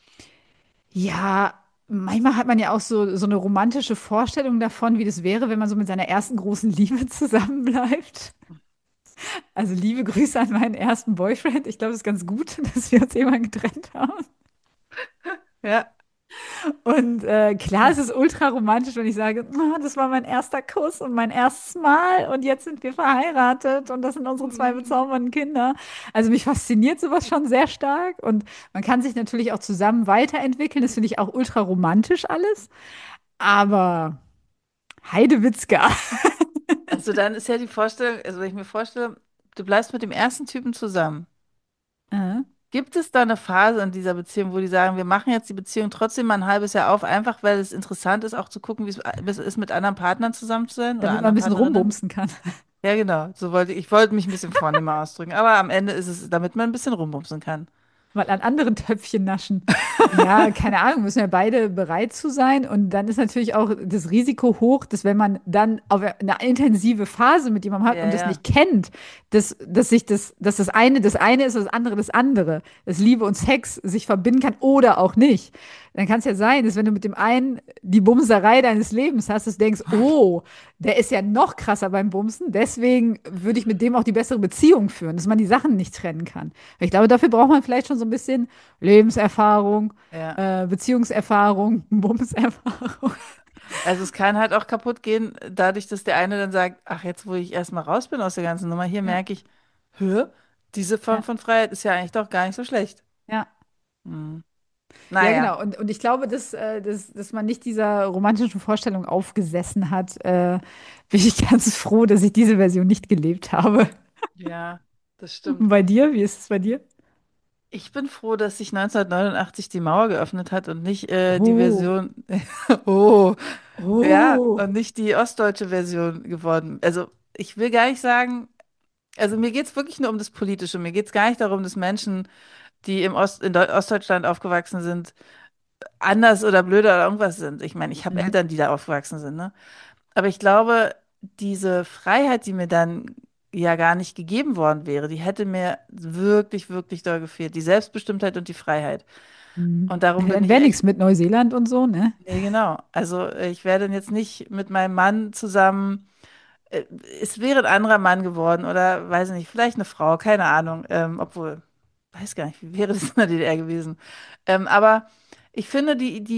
Speaker 2: ja, manchmal hat man ja auch so eine romantische Vorstellung davon, wie das wäre, wenn man so mit seiner ersten großen Liebe zusammenbleibt. Also liebe Grüße an meinen ersten Boyfriend. Ich glaube, es ist ganz gut, dass wir uns irgendwann getrennt haben.
Speaker 1: Ja.
Speaker 2: Und klar, es ist ultra romantisch, wenn ich sage, "Ah, das war mein erster Kuss und mein erstes Mal und jetzt sind wir verheiratet und das sind unsere zwei
Speaker 1: Mhm.
Speaker 2: bezaubernden Kinder. Also mich fasziniert sowas schon sehr stark und man kann sich natürlich auch zusammen weiterentwickeln. Das finde ich auch ultra romantisch alles. Aber Heidewitzka.
Speaker 1: Also dann ist ja die Vorstellung, also wenn ich mir vorstelle, du bleibst mit dem ersten Typen zusammen.
Speaker 2: Äh,
Speaker 1: Gibt es da eine Phase in dieser Beziehung, wo die sagen, wir machen jetzt die Beziehung trotzdem mal ein halbes Jahr auf, einfach weil es interessant ist, auch zu gucken, wie es ist, mit anderen Partnern zusammen zu sein oder
Speaker 2: damit man ein
Speaker 1: anderen
Speaker 2: bisschen
Speaker 1: Partnerinnen?
Speaker 2: rumbumsen kann.
Speaker 1: Ja, genau. Ich wollte mich ein bisschen vornehmer ausdrücken, aber am Ende ist es, damit man ein bisschen rumbumsen kann.
Speaker 2: Mal an anderen Töpfchen naschen. Ja, keine Ahnung, müssen ja beide bereit zu sein. Und dann ist natürlich auch das Risiko hoch, dass wenn man dann auf eine intensive Phase mit jemandem hat
Speaker 1: Ja,
Speaker 2: und das
Speaker 1: ja.
Speaker 2: nicht kennt, dass das eine ist, und das andere das andere, dass Liebe und Sex sich verbinden kann oder auch nicht. Dann kann es ja sein, dass wenn du mit dem einen die Bumserei deines Lebens hast, dass du denkst, oh, der ist ja noch krasser beim Bumsen, deswegen würde ich mit dem auch die bessere Beziehung führen, dass man die Sachen nicht trennen kann. Ich glaube, dafür braucht man vielleicht schon so ein bisschen Lebenserfahrung,
Speaker 1: Ja.
Speaker 2: Beziehungserfahrung, Bumserfahrung.
Speaker 1: Also es kann halt auch kaputt gehen, dadurch, dass der eine dann sagt, ach, jetzt wo ich erstmal raus bin aus der ganzen Nummer, hier
Speaker 2: Ja,
Speaker 1: merke ich, hä, diese Form
Speaker 2: ja,
Speaker 1: von Freiheit ist ja eigentlich doch gar nicht so schlecht.
Speaker 2: ja.
Speaker 1: Hm.
Speaker 2: Ja,
Speaker 1: Naja,
Speaker 2: genau. Und ich glaube, dass man nicht dieser romantischen Vorstellung aufgesessen hat, bin ich ganz froh, dass ich diese Version nicht gelebt habe.
Speaker 1: ja, das
Speaker 2: Und
Speaker 1: stimmt.
Speaker 2: bei dir? Wie ist es bei dir?
Speaker 1: Ich bin froh, dass sich 1989 die Mauer geöffnet hat und nicht die
Speaker 2: Oh,
Speaker 1: Version, oh, ja,
Speaker 2: oh.
Speaker 1: und nicht die ostdeutsche Version geworden. Also ich will gar nicht sagen, also mir geht es wirklich nur um das Politische. Mir geht es gar nicht darum, dass Menschen, die in Ostdeutschland aufgewachsen sind, anders oder blöder oder irgendwas sind. Ich meine, ich habe
Speaker 2: Mhm.
Speaker 1: Eltern, die da aufgewachsen sind, ne? Aber ich glaube, diese Freiheit, die mir dann ja gar nicht gegeben worden wäre, die hätte mir wirklich, wirklich doll gefehlt. Die Selbstbestimmtheit und die Freiheit.
Speaker 2: Mhm.
Speaker 1: Und darum bin
Speaker 2: Dann
Speaker 1: ich
Speaker 2: wäre
Speaker 1: echt,
Speaker 2: nichts mit Neuseeland und so, ne?
Speaker 1: nee, genau. Also ich werde jetzt nicht mit meinem Mann zusammen, äh, es wäre ein anderer Mann geworden oder weiß nicht, vielleicht eine Frau, keine Ahnung. Obwohl, weiß gar nicht, wie wäre das in der DDR gewesen. Aber ich finde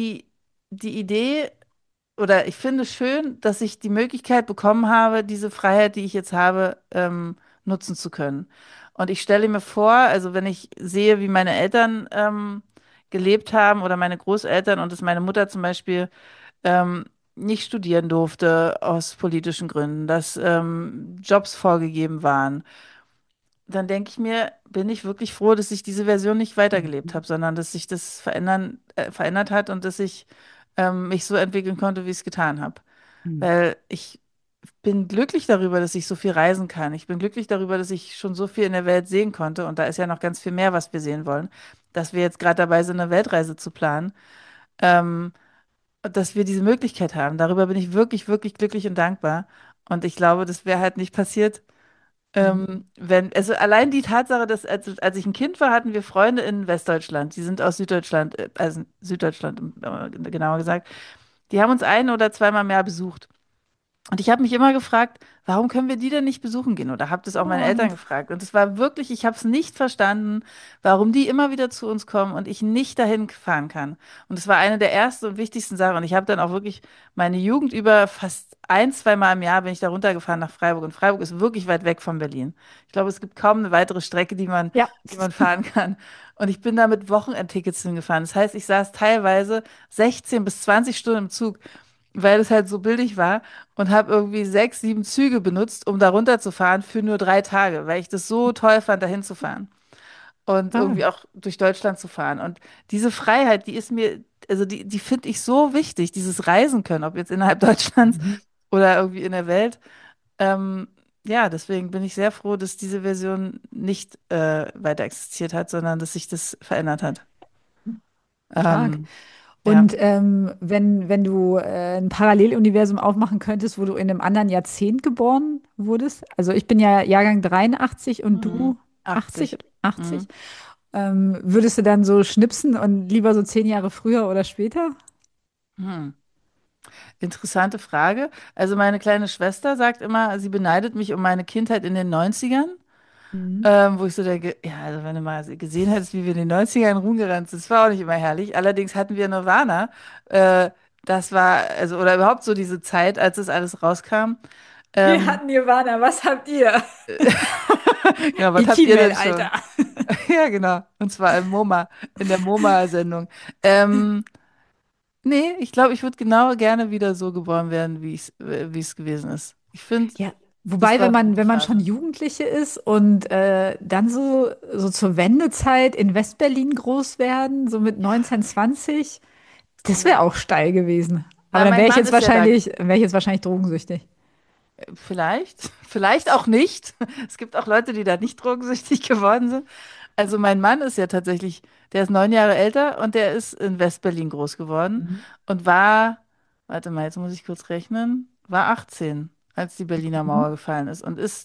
Speaker 1: die Idee, oder ich finde schön, dass ich die Möglichkeit bekommen habe, diese Freiheit, die ich jetzt habe, nutzen zu können. Und ich stelle mir vor, also wenn ich sehe, wie meine Eltern gelebt haben oder meine Großeltern und dass meine Mutter zum Beispiel ähm, nicht studieren durfte aus politischen Gründen, dass Jobs vorgegeben waren, dann denke ich mir, bin ich wirklich froh, dass ich diese Version nicht weitergelebt
Speaker 2: Mhm.
Speaker 1: habe, sondern dass sich das verändert hat und dass ich mich so entwickeln konnte, wie ich es getan habe.
Speaker 2: Mhm.
Speaker 1: Weil ich bin glücklich darüber, dass ich so viel reisen kann. Ich bin glücklich darüber, dass ich schon so viel in der Welt sehen konnte. Und da ist ja noch ganz viel mehr, was wir sehen wollen. Dass wir jetzt gerade dabei sind, eine Weltreise zu planen. Ähm, dass wir diese Möglichkeit haben. Darüber bin ich wirklich, wirklich glücklich und dankbar. Und ich glaube, das wäre halt nicht passiert,
Speaker 2: Mhm.
Speaker 1: also allein die Tatsache, dass als ich ein Kind war, hatten wir Freunde in Westdeutschland. Die sind aus Süddeutschland, also Süddeutschland, genauer gesagt. Die haben uns ein- oder zweimal im Jahr besucht. Und ich habe mich immer gefragt, warum können wir die denn nicht besuchen gehen? Oder habe das auch meine
Speaker 2: Oh.
Speaker 1: Eltern gefragt. Und es war wirklich, ich habe es nicht verstanden, warum die immer wieder zu uns kommen und ich nicht dahin fahren kann. Und es war eine der ersten und wichtigsten Sachen. Und ich habe dann auch wirklich meine Jugend über fast ein, zweimal im Jahr bin ich da runtergefahren nach Freiburg. Und Freiburg ist wirklich weit weg von Berlin. Ich glaube, es gibt kaum eine weitere Strecke,
Speaker 2: Ja.
Speaker 1: die man fahren kann. Und ich bin da mit Wochenendtickets hingefahren. Das heißt, ich saß teilweise 16 bis 20 Stunden im Zug, weil es halt so billig war und habe irgendwie 6, 7 Züge benutzt, um da runterzufahren für nur 3 Tage, weil ich das so toll fand, da hinzufahren und
Speaker 2: Ah.
Speaker 1: irgendwie auch durch Deutschland zu fahren. Und diese Freiheit, die ist mir, also die finde ich so wichtig, dieses Reisen können, ob jetzt innerhalb Deutschlands
Speaker 2: Mhm.
Speaker 1: oder irgendwie in der Welt. Ähm, ja, deswegen bin ich sehr froh, dass diese Version nicht weiter existiert hat, sondern dass sich das verändert hat.
Speaker 2: Stark.
Speaker 1: Ja.
Speaker 2: Und wenn du ein Paralleluniversum aufmachen könntest, wo du in einem anderen Jahrzehnt geboren wurdest, also ich bin ja Jahrgang 83 und
Speaker 1: Mhm.
Speaker 2: du 80
Speaker 1: 80.
Speaker 2: oder 80,
Speaker 1: Mhm.
Speaker 2: würdest du dann so schnipsen und lieber so 10 Jahre früher oder später?
Speaker 1: Mhm. Interessante Frage. Also meine kleine Schwester sagt immer, sie beneidet mich um meine Kindheit in den Neunzigern,
Speaker 2: Mhm.
Speaker 1: wo ich so denke, ja, also wenn du mal gesehen hättest, wie wir in den Neunzigern rumgerannt sind, das war auch nicht immer herrlich. Allerdings hatten wir Nirvana. Äh, das war, also, oder überhaupt so diese Zeit, als das alles rauskam.
Speaker 2: Wir
Speaker 1: Ähm,
Speaker 2: hatten Nirvana, was habt ihr?
Speaker 1: genau, was habt ihr denn schon?
Speaker 2: E.T.-Mail,
Speaker 1: Ja, genau. Und zwar im MoMA, in der MoMA-Sendung. Ähm, Nee, ich glaube, ich würde genau gerne wieder so geboren werden, wie es gewesen ist. Ich finde,
Speaker 2: Ja,
Speaker 1: das
Speaker 2: wobei,
Speaker 1: war
Speaker 2: wenn
Speaker 1: eine
Speaker 2: man,
Speaker 1: gute
Speaker 2: wenn man schon
Speaker 1: Phase.
Speaker 2: Jugendliche ist und dann so zur Wendezeit in Westberlin groß werden, so mit 19, 20, das wäre
Speaker 1: Ja.
Speaker 2: auch steil gewesen. Aber
Speaker 1: Na,
Speaker 2: dann
Speaker 1: mein
Speaker 2: wäre ich
Speaker 1: Mann
Speaker 2: jetzt
Speaker 1: ist ja da,
Speaker 2: wahrscheinlich drogensüchtig.
Speaker 1: vielleicht, vielleicht auch nicht. Es gibt auch Leute, die da nicht drogensüchtig geworden sind. Also mein Mann ist ja tatsächlich, der ist 9 Jahre älter und der ist in West-Berlin groß geworden
Speaker 2: Mhm.
Speaker 1: und war, warte mal, jetzt muss ich kurz rechnen, war 18, als die Berliner Mauer
Speaker 2: Mhm.
Speaker 1: gefallen ist und ist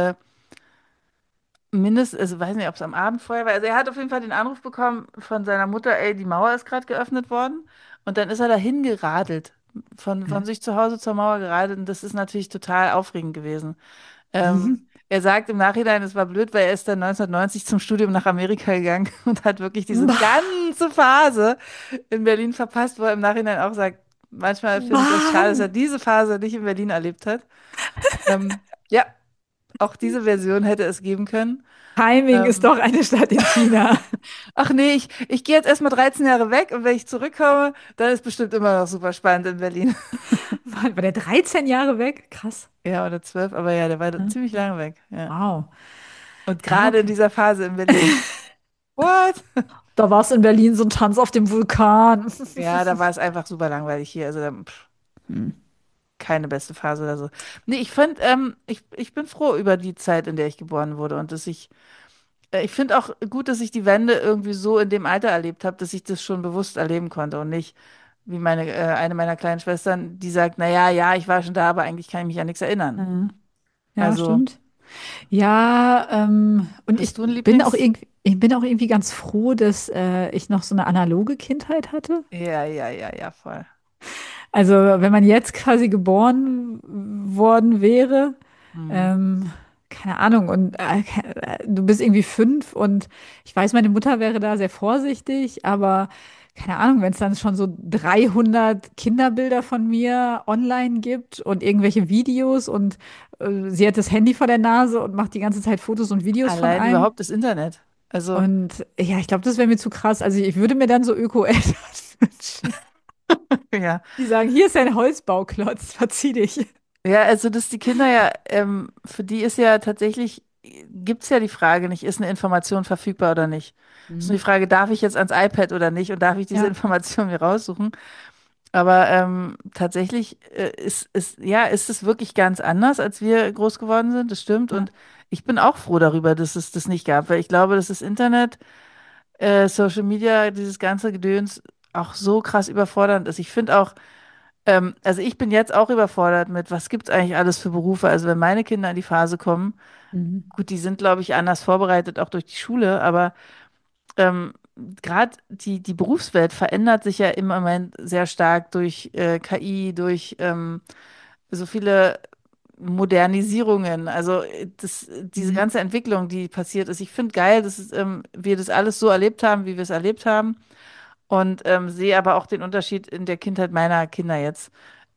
Speaker 1: also weiß nicht, ob es am Abend vorher war. Also er hat auf jeden Fall den Anruf bekommen von seiner Mutter, ey, die Mauer ist gerade geöffnet worden. Und dann ist er dahin geradelt, von sich zu Hause zur Mauer geradelt. Und das ist natürlich total aufregend gewesen.
Speaker 2: Mhm.
Speaker 1: Er sagt im Nachhinein, es war blöd, weil er ist dann 1990 zum Studium nach Amerika gegangen und hat wirklich diese
Speaker 2: Bah,
Speaker 1: ganze Phase in Berlin verpasst, wo er im Nachhinein auch sagt, manchmal finde ich es echt schade, dass er
Speaker 2: Mann,
Speaker 1: diese Phase nicht in Berlin erlebt hat. Ja, auch diese Version hätte es geben können.
Speaker 2: Timing ist
Speaker 1: Ähm,
Speaker 2: doch eine Stadt in China.
Speaker 1: Ach nee, ich gehe jetzt erstmal 13 Jahre weg und wenn ich zurückkomme, dann ist bestimmt immer noch super spannend in Berlin.
Speaker 2: War der 13 Jahre weg? Krass.
Speaker 1: Ja, oder 12, aber ja, der war da
Speaker 2: Ja.
Speaker 1: ziemlich lange weg. Ja.
Speaker 2: Wow.
Speaker 1: Und
Speaker 2: Ja,
Speaker 1: gerade in
Speaker 2: okay.
Speaker 1: dieser Phase in Berlin. What?
Speaker 2: Da war es in Berlin so ein Tanz auf dem Vulkan.
Speaker 1: Ja, da war es einfach super langweilig hier. Also
Speaker 2: Hm.
Speaker 1: keine beste Phase oder so. Nee, ich bin froh über die Zeit, in der ich geboren wurde und ich finde auch gut, dass ich die Wende irgendwie so in dem Alter erlebt habe, dass ich das schon bewusst erleben konnte und nicht wie eine meiner kleinen Schwestern, die sagt, naja, ja, ich war schon da, aber eigentlich kann ich mich an nichts erinnern.
Speaker 2: Ja, ja,
Speaker 1: Also,
Speaker 2: stimmt. Ja, und
Speaker 1: hast du ein Lieblings?
Speaker 2: ich bin auch irgendwie ganz froh, dass ich noch so eine analoge Kindheit hatte.
Speaker 1: Ja, ja, ja, ja, voll.
Speaker 2: Also, wenn man jetzt quasi geboren worden wäre,
Speaker 1: Hm.
Speaker 2: ähm, keine Ahnung, und du bist irgendwie 5 und ich weiß, meine Mutter wäre da sehr vorsichtig, aber keine Ahnung, wenn es dann schon so 300 Kinderbilder von mir online gibt und irgendwelche Videos und sie hat das Handy vor der Nase und macht die ganze Zeit Fotos und Videos von
Speaker 1: Allein
Speaker 2: einem.
Speaker 1: überhaupt das Internet. Also,
Speaker 2: Und ja, ich glaube, das wäre mir zu krass. Also ich würde mir dann so Öko-Eltern wünschen,
Speaker 1: ja.
Speaker 2: die sagen, hier ist ein Holzbauklotz, verzieh dich.
Speaker 1: Ja, also dass die Kinder ja, für die ist ja tatsächlich, gibt es ja die Frage nicht, ist eine Information verfügbar oder nicht. Ist nur
Speaker 2: Mhm.
Speaker 1: die Frage, darf ich jetzt ans iPad oder nicht und darf ich diese
Speaker 2: Ja.
Speaker 1: Information mir raussuchen? Aber tatsächlich ja, ist es wirklich ganz anders, als wir groß geworden sind, das stimmt.
Speaker 2: Ja.
Speaker 1: Und ich bin auch froh darüber, dass es das nicht gab, weil ich glaube, dass das Internet, Social Media, dieses ganze Gedöns auch so krass überfordernd ist. Ich finde auch, also ich bin jetzt auch überfordert mit, was gibt es eigentlich alles für Berufe? Also wenn meine Kinder in die Phase kommen,
Speaker 2: Mhm.
Speaker 1: gut, die sind, glaube ich, anders vorbereitet, auch durch die Schule, aber ähm, gerade die Berufswelt verändert sich ja im Moment sehr stark durch KI, durch so viele Modernisierungen. Also diese
Speaker 2: Mhm.
Speaker 1: ganze Entwicklung, die passiert ist. Ich finde geil, dass wir das alles so erlebt haben, wie wir es erlebt haben. Und sehe aber auch den Unterschied in der Kindheit meiner Kinder jetzt,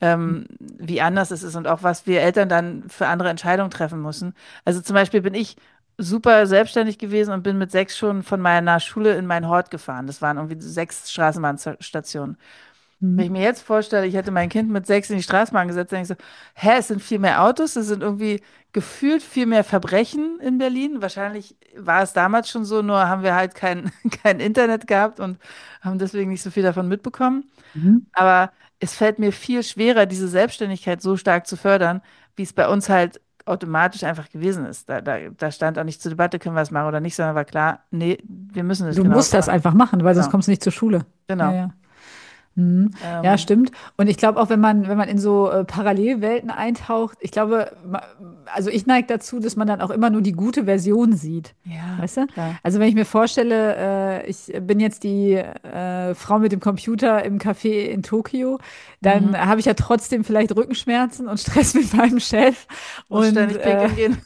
Speaker 1: wie anders es ist und auch was wir Eltern dann für andere Entscheidungen treffen müssen. Also zum Beispiel bin ich super selbstständig gewesen und bin mit 6 schon von meiner Schule in meinen Hort gefahren. Das waren irgendwie 6 Straßenbahnstationen. Wenn ich
Speaker 2: Mhm.
Speaker 1: mir jetzt vorstelle, ich hätte mein Kind mit 6 in die Straßenbahn gesetzt, dann denke ich so, hä, es sind viel mehr Autos, es sind irgendwie gefühlt viel mehr Verbrechen in Berlin. Wahrscheinlich war es damals schon so, nur haben wir halt kein Internet gehabt und haben deswegen nicht so viel davon mitbekommen.
Speaker 2: Mhm.
Speaker 1: Aber es fällt mir viel schwerer, diese Selbstständigkeit so stark zu fördern, wie es bei uns halt automatisch einfach gewesen ist. Da stand auch nicht zur Debatte, können wir es machen oder nicht, sondern war klar, nee, wir müssen das
Speaker 2: Du
Speaker 1: genauso
Speaker 2: musst das
Speaker 1: machen.
Speaker 2: einfach machen, weil sonst
Speaker 1: Genau,
Speaker 2: kommst du nicht zur Schule. Ja,
Speaker 1: genau.
Speaker 2: ja. Mhm. Ja,
Speaker 1: Ähm,
Speaker 2: stimmt. Und ich glaube auch, wenn man in so Parallelwelten eintaucht, ich glaube, also ich neige dazu, dass man dann auch immer nur die gute Version sieht.
Speaker 1: ja,
Speaker 2: Weißt du?
Speaker 1: klar.
Speaker 2: Also wenn ich mir vorstelle, ich bin jetzt die Frau mit dem Computer im Café in Tokio, dann
Speaker 1: Mhm.
Speaker 2: habe ich ja trotzdem vielleicht Rückenschmerzen und Stress mit meinem Chef
Speaker 1: Muss
Speaker 2: und
Speaker 1: ständig pinkeln gehen.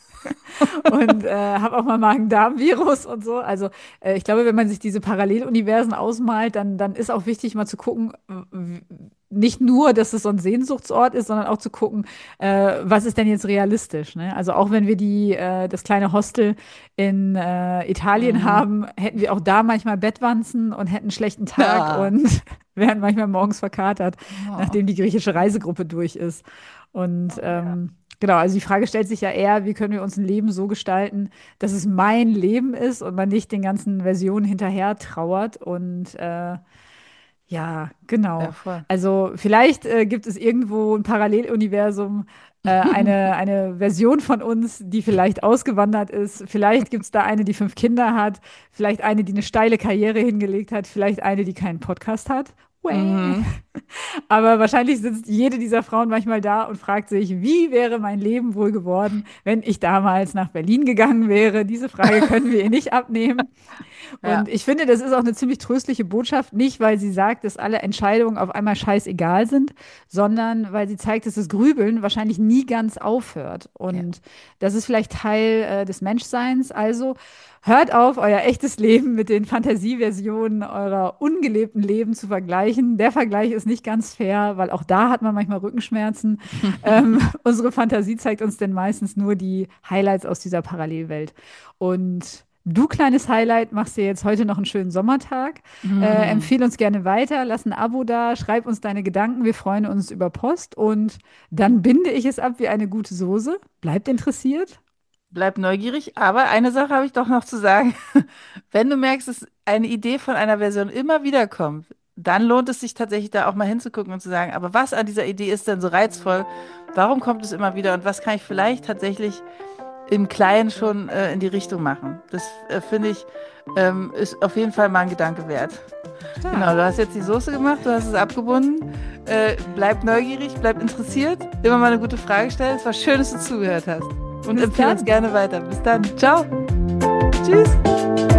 Speaker 2: und habe auch mal Magen-Darm-Virus und so. Also ich glaube, wenn man sich diese Paralleluniversen ausmalt, dann ist auch wichtig, mal zu gucken, nicht nur, dass es so ein Sehnsuchtsort ist, sondern auch zu gucken, was ist denn jetzt realistisch, ne? Also auch wenn wir das kleine Hostel in Italien
Speaker 1: Mhm.
Speaker 2: haben, hätten wir auch da manchmal Bettwanzen und hätten einen schlechten Tag
Speaker 1: Ah.
Speaker 2: und wären manchmal morgens verkatert,
Speaker 1: Oh.
Speaker 2: nachdem die griechische Reisegruppe durch ist. Und
Speaker 1: Oh, ja.
Speaker 2: genau, also die Frage stellt sich ja eher, wie können wir uns ein Leben so gestalten, dass es mein Leben ist und man nicht den ganzen Versionen hinterher trauert. Und ja,
Speaker 1: Ja,
Speaker 2: genau.
Speaker 1: voll.
Speaker 2: Also vielleicht gibt es irgendwo ein Paralleluniversum, eine Version von uns, die vielleicht ausgewandert ist. Vielleicht gibt es da eine, die 5 Kinder hat. Vielleicht eine, die eine steile Karriere hingelegt hat. Vielleicht eine, die keinen Podcast hat. Uäh.
Speaker 1: Mhm.
Speaker 2: Aber wahrscheinlich sitzt jede dieser Frauen manchmal da und fragt sich, wie wäre mein Leben wohl geworden, wenn ich damals nach Berlin gegangen wäre? Diese Frage können wir ihr nicht abnehmen. Und
Speaker 1: Ja.
Speaker 2: ich finde, das ist auch eine ziemlich tröstliche Botschaft, nicht weil sie sagt, dass alle Entscheidungen auf einmal scheißegal sind, sondern weil sie zeigt, dass das Grübeln wahrscheinlich nie ganz aufhört.
Speaker 1: Ja.
Speaker 2: Und das ist vielleicht Teil des Menschseins. Also hört auf, euer echtes Leben mit den Fantasieversionen eurer ungelebten Leben zu vergleichen. Der Vergleich ist nicht ganz fair, weil auch da hat man manchmal Rückenschmerzen. Unsere Fantasie zeigt uns denn meistens nur die Highlights aus dieser Parallelwelt. Und du, kleines Highlight, machst dir jetzt heute noch einen schönen Sommertag.
Speaker 1: Mhm.
Speaker 2: Empfehl uns gerne weiter, lass ein Abo da, schreib uns deine Gedanken. Wir freuen uns über Post und dann binde ich es ab wie eine gute Soße. Bleibt interessiert.
Speaker 1: Bleib neugierig, aber eine Sache habe ich doch noch zu sagen. Wenn du merkst, dass eine Idee von einer Version immer wieder kommt, dann lohnt es sich tatsächlich da auch mal hinzugucken und zu sagen, aber was an dieser Idee ist denn so reizvoll? Warum kommt es immer wieder und was kann ich vielleicht tatsächlich im Kleinen schon in die Richtung machen? Das finde ich, ist auf jeden Fall mal ein Gedanke wert. Genau,
Speaker 2: Stark.
Speaker 1: du hast jetzt die Soße gemacht, du hast es abgebunden. Bleib neugierig, bleib interessiert, immer mal eine gute Frage stellen. Es war schön, dass du zugehört hast. Und
Speaker 2: Bis
Speaker 1: empfehle uns
Speaker 2: dann.
Speaker 1: gerne weiter. Bis dann. Ciao. Tschüss.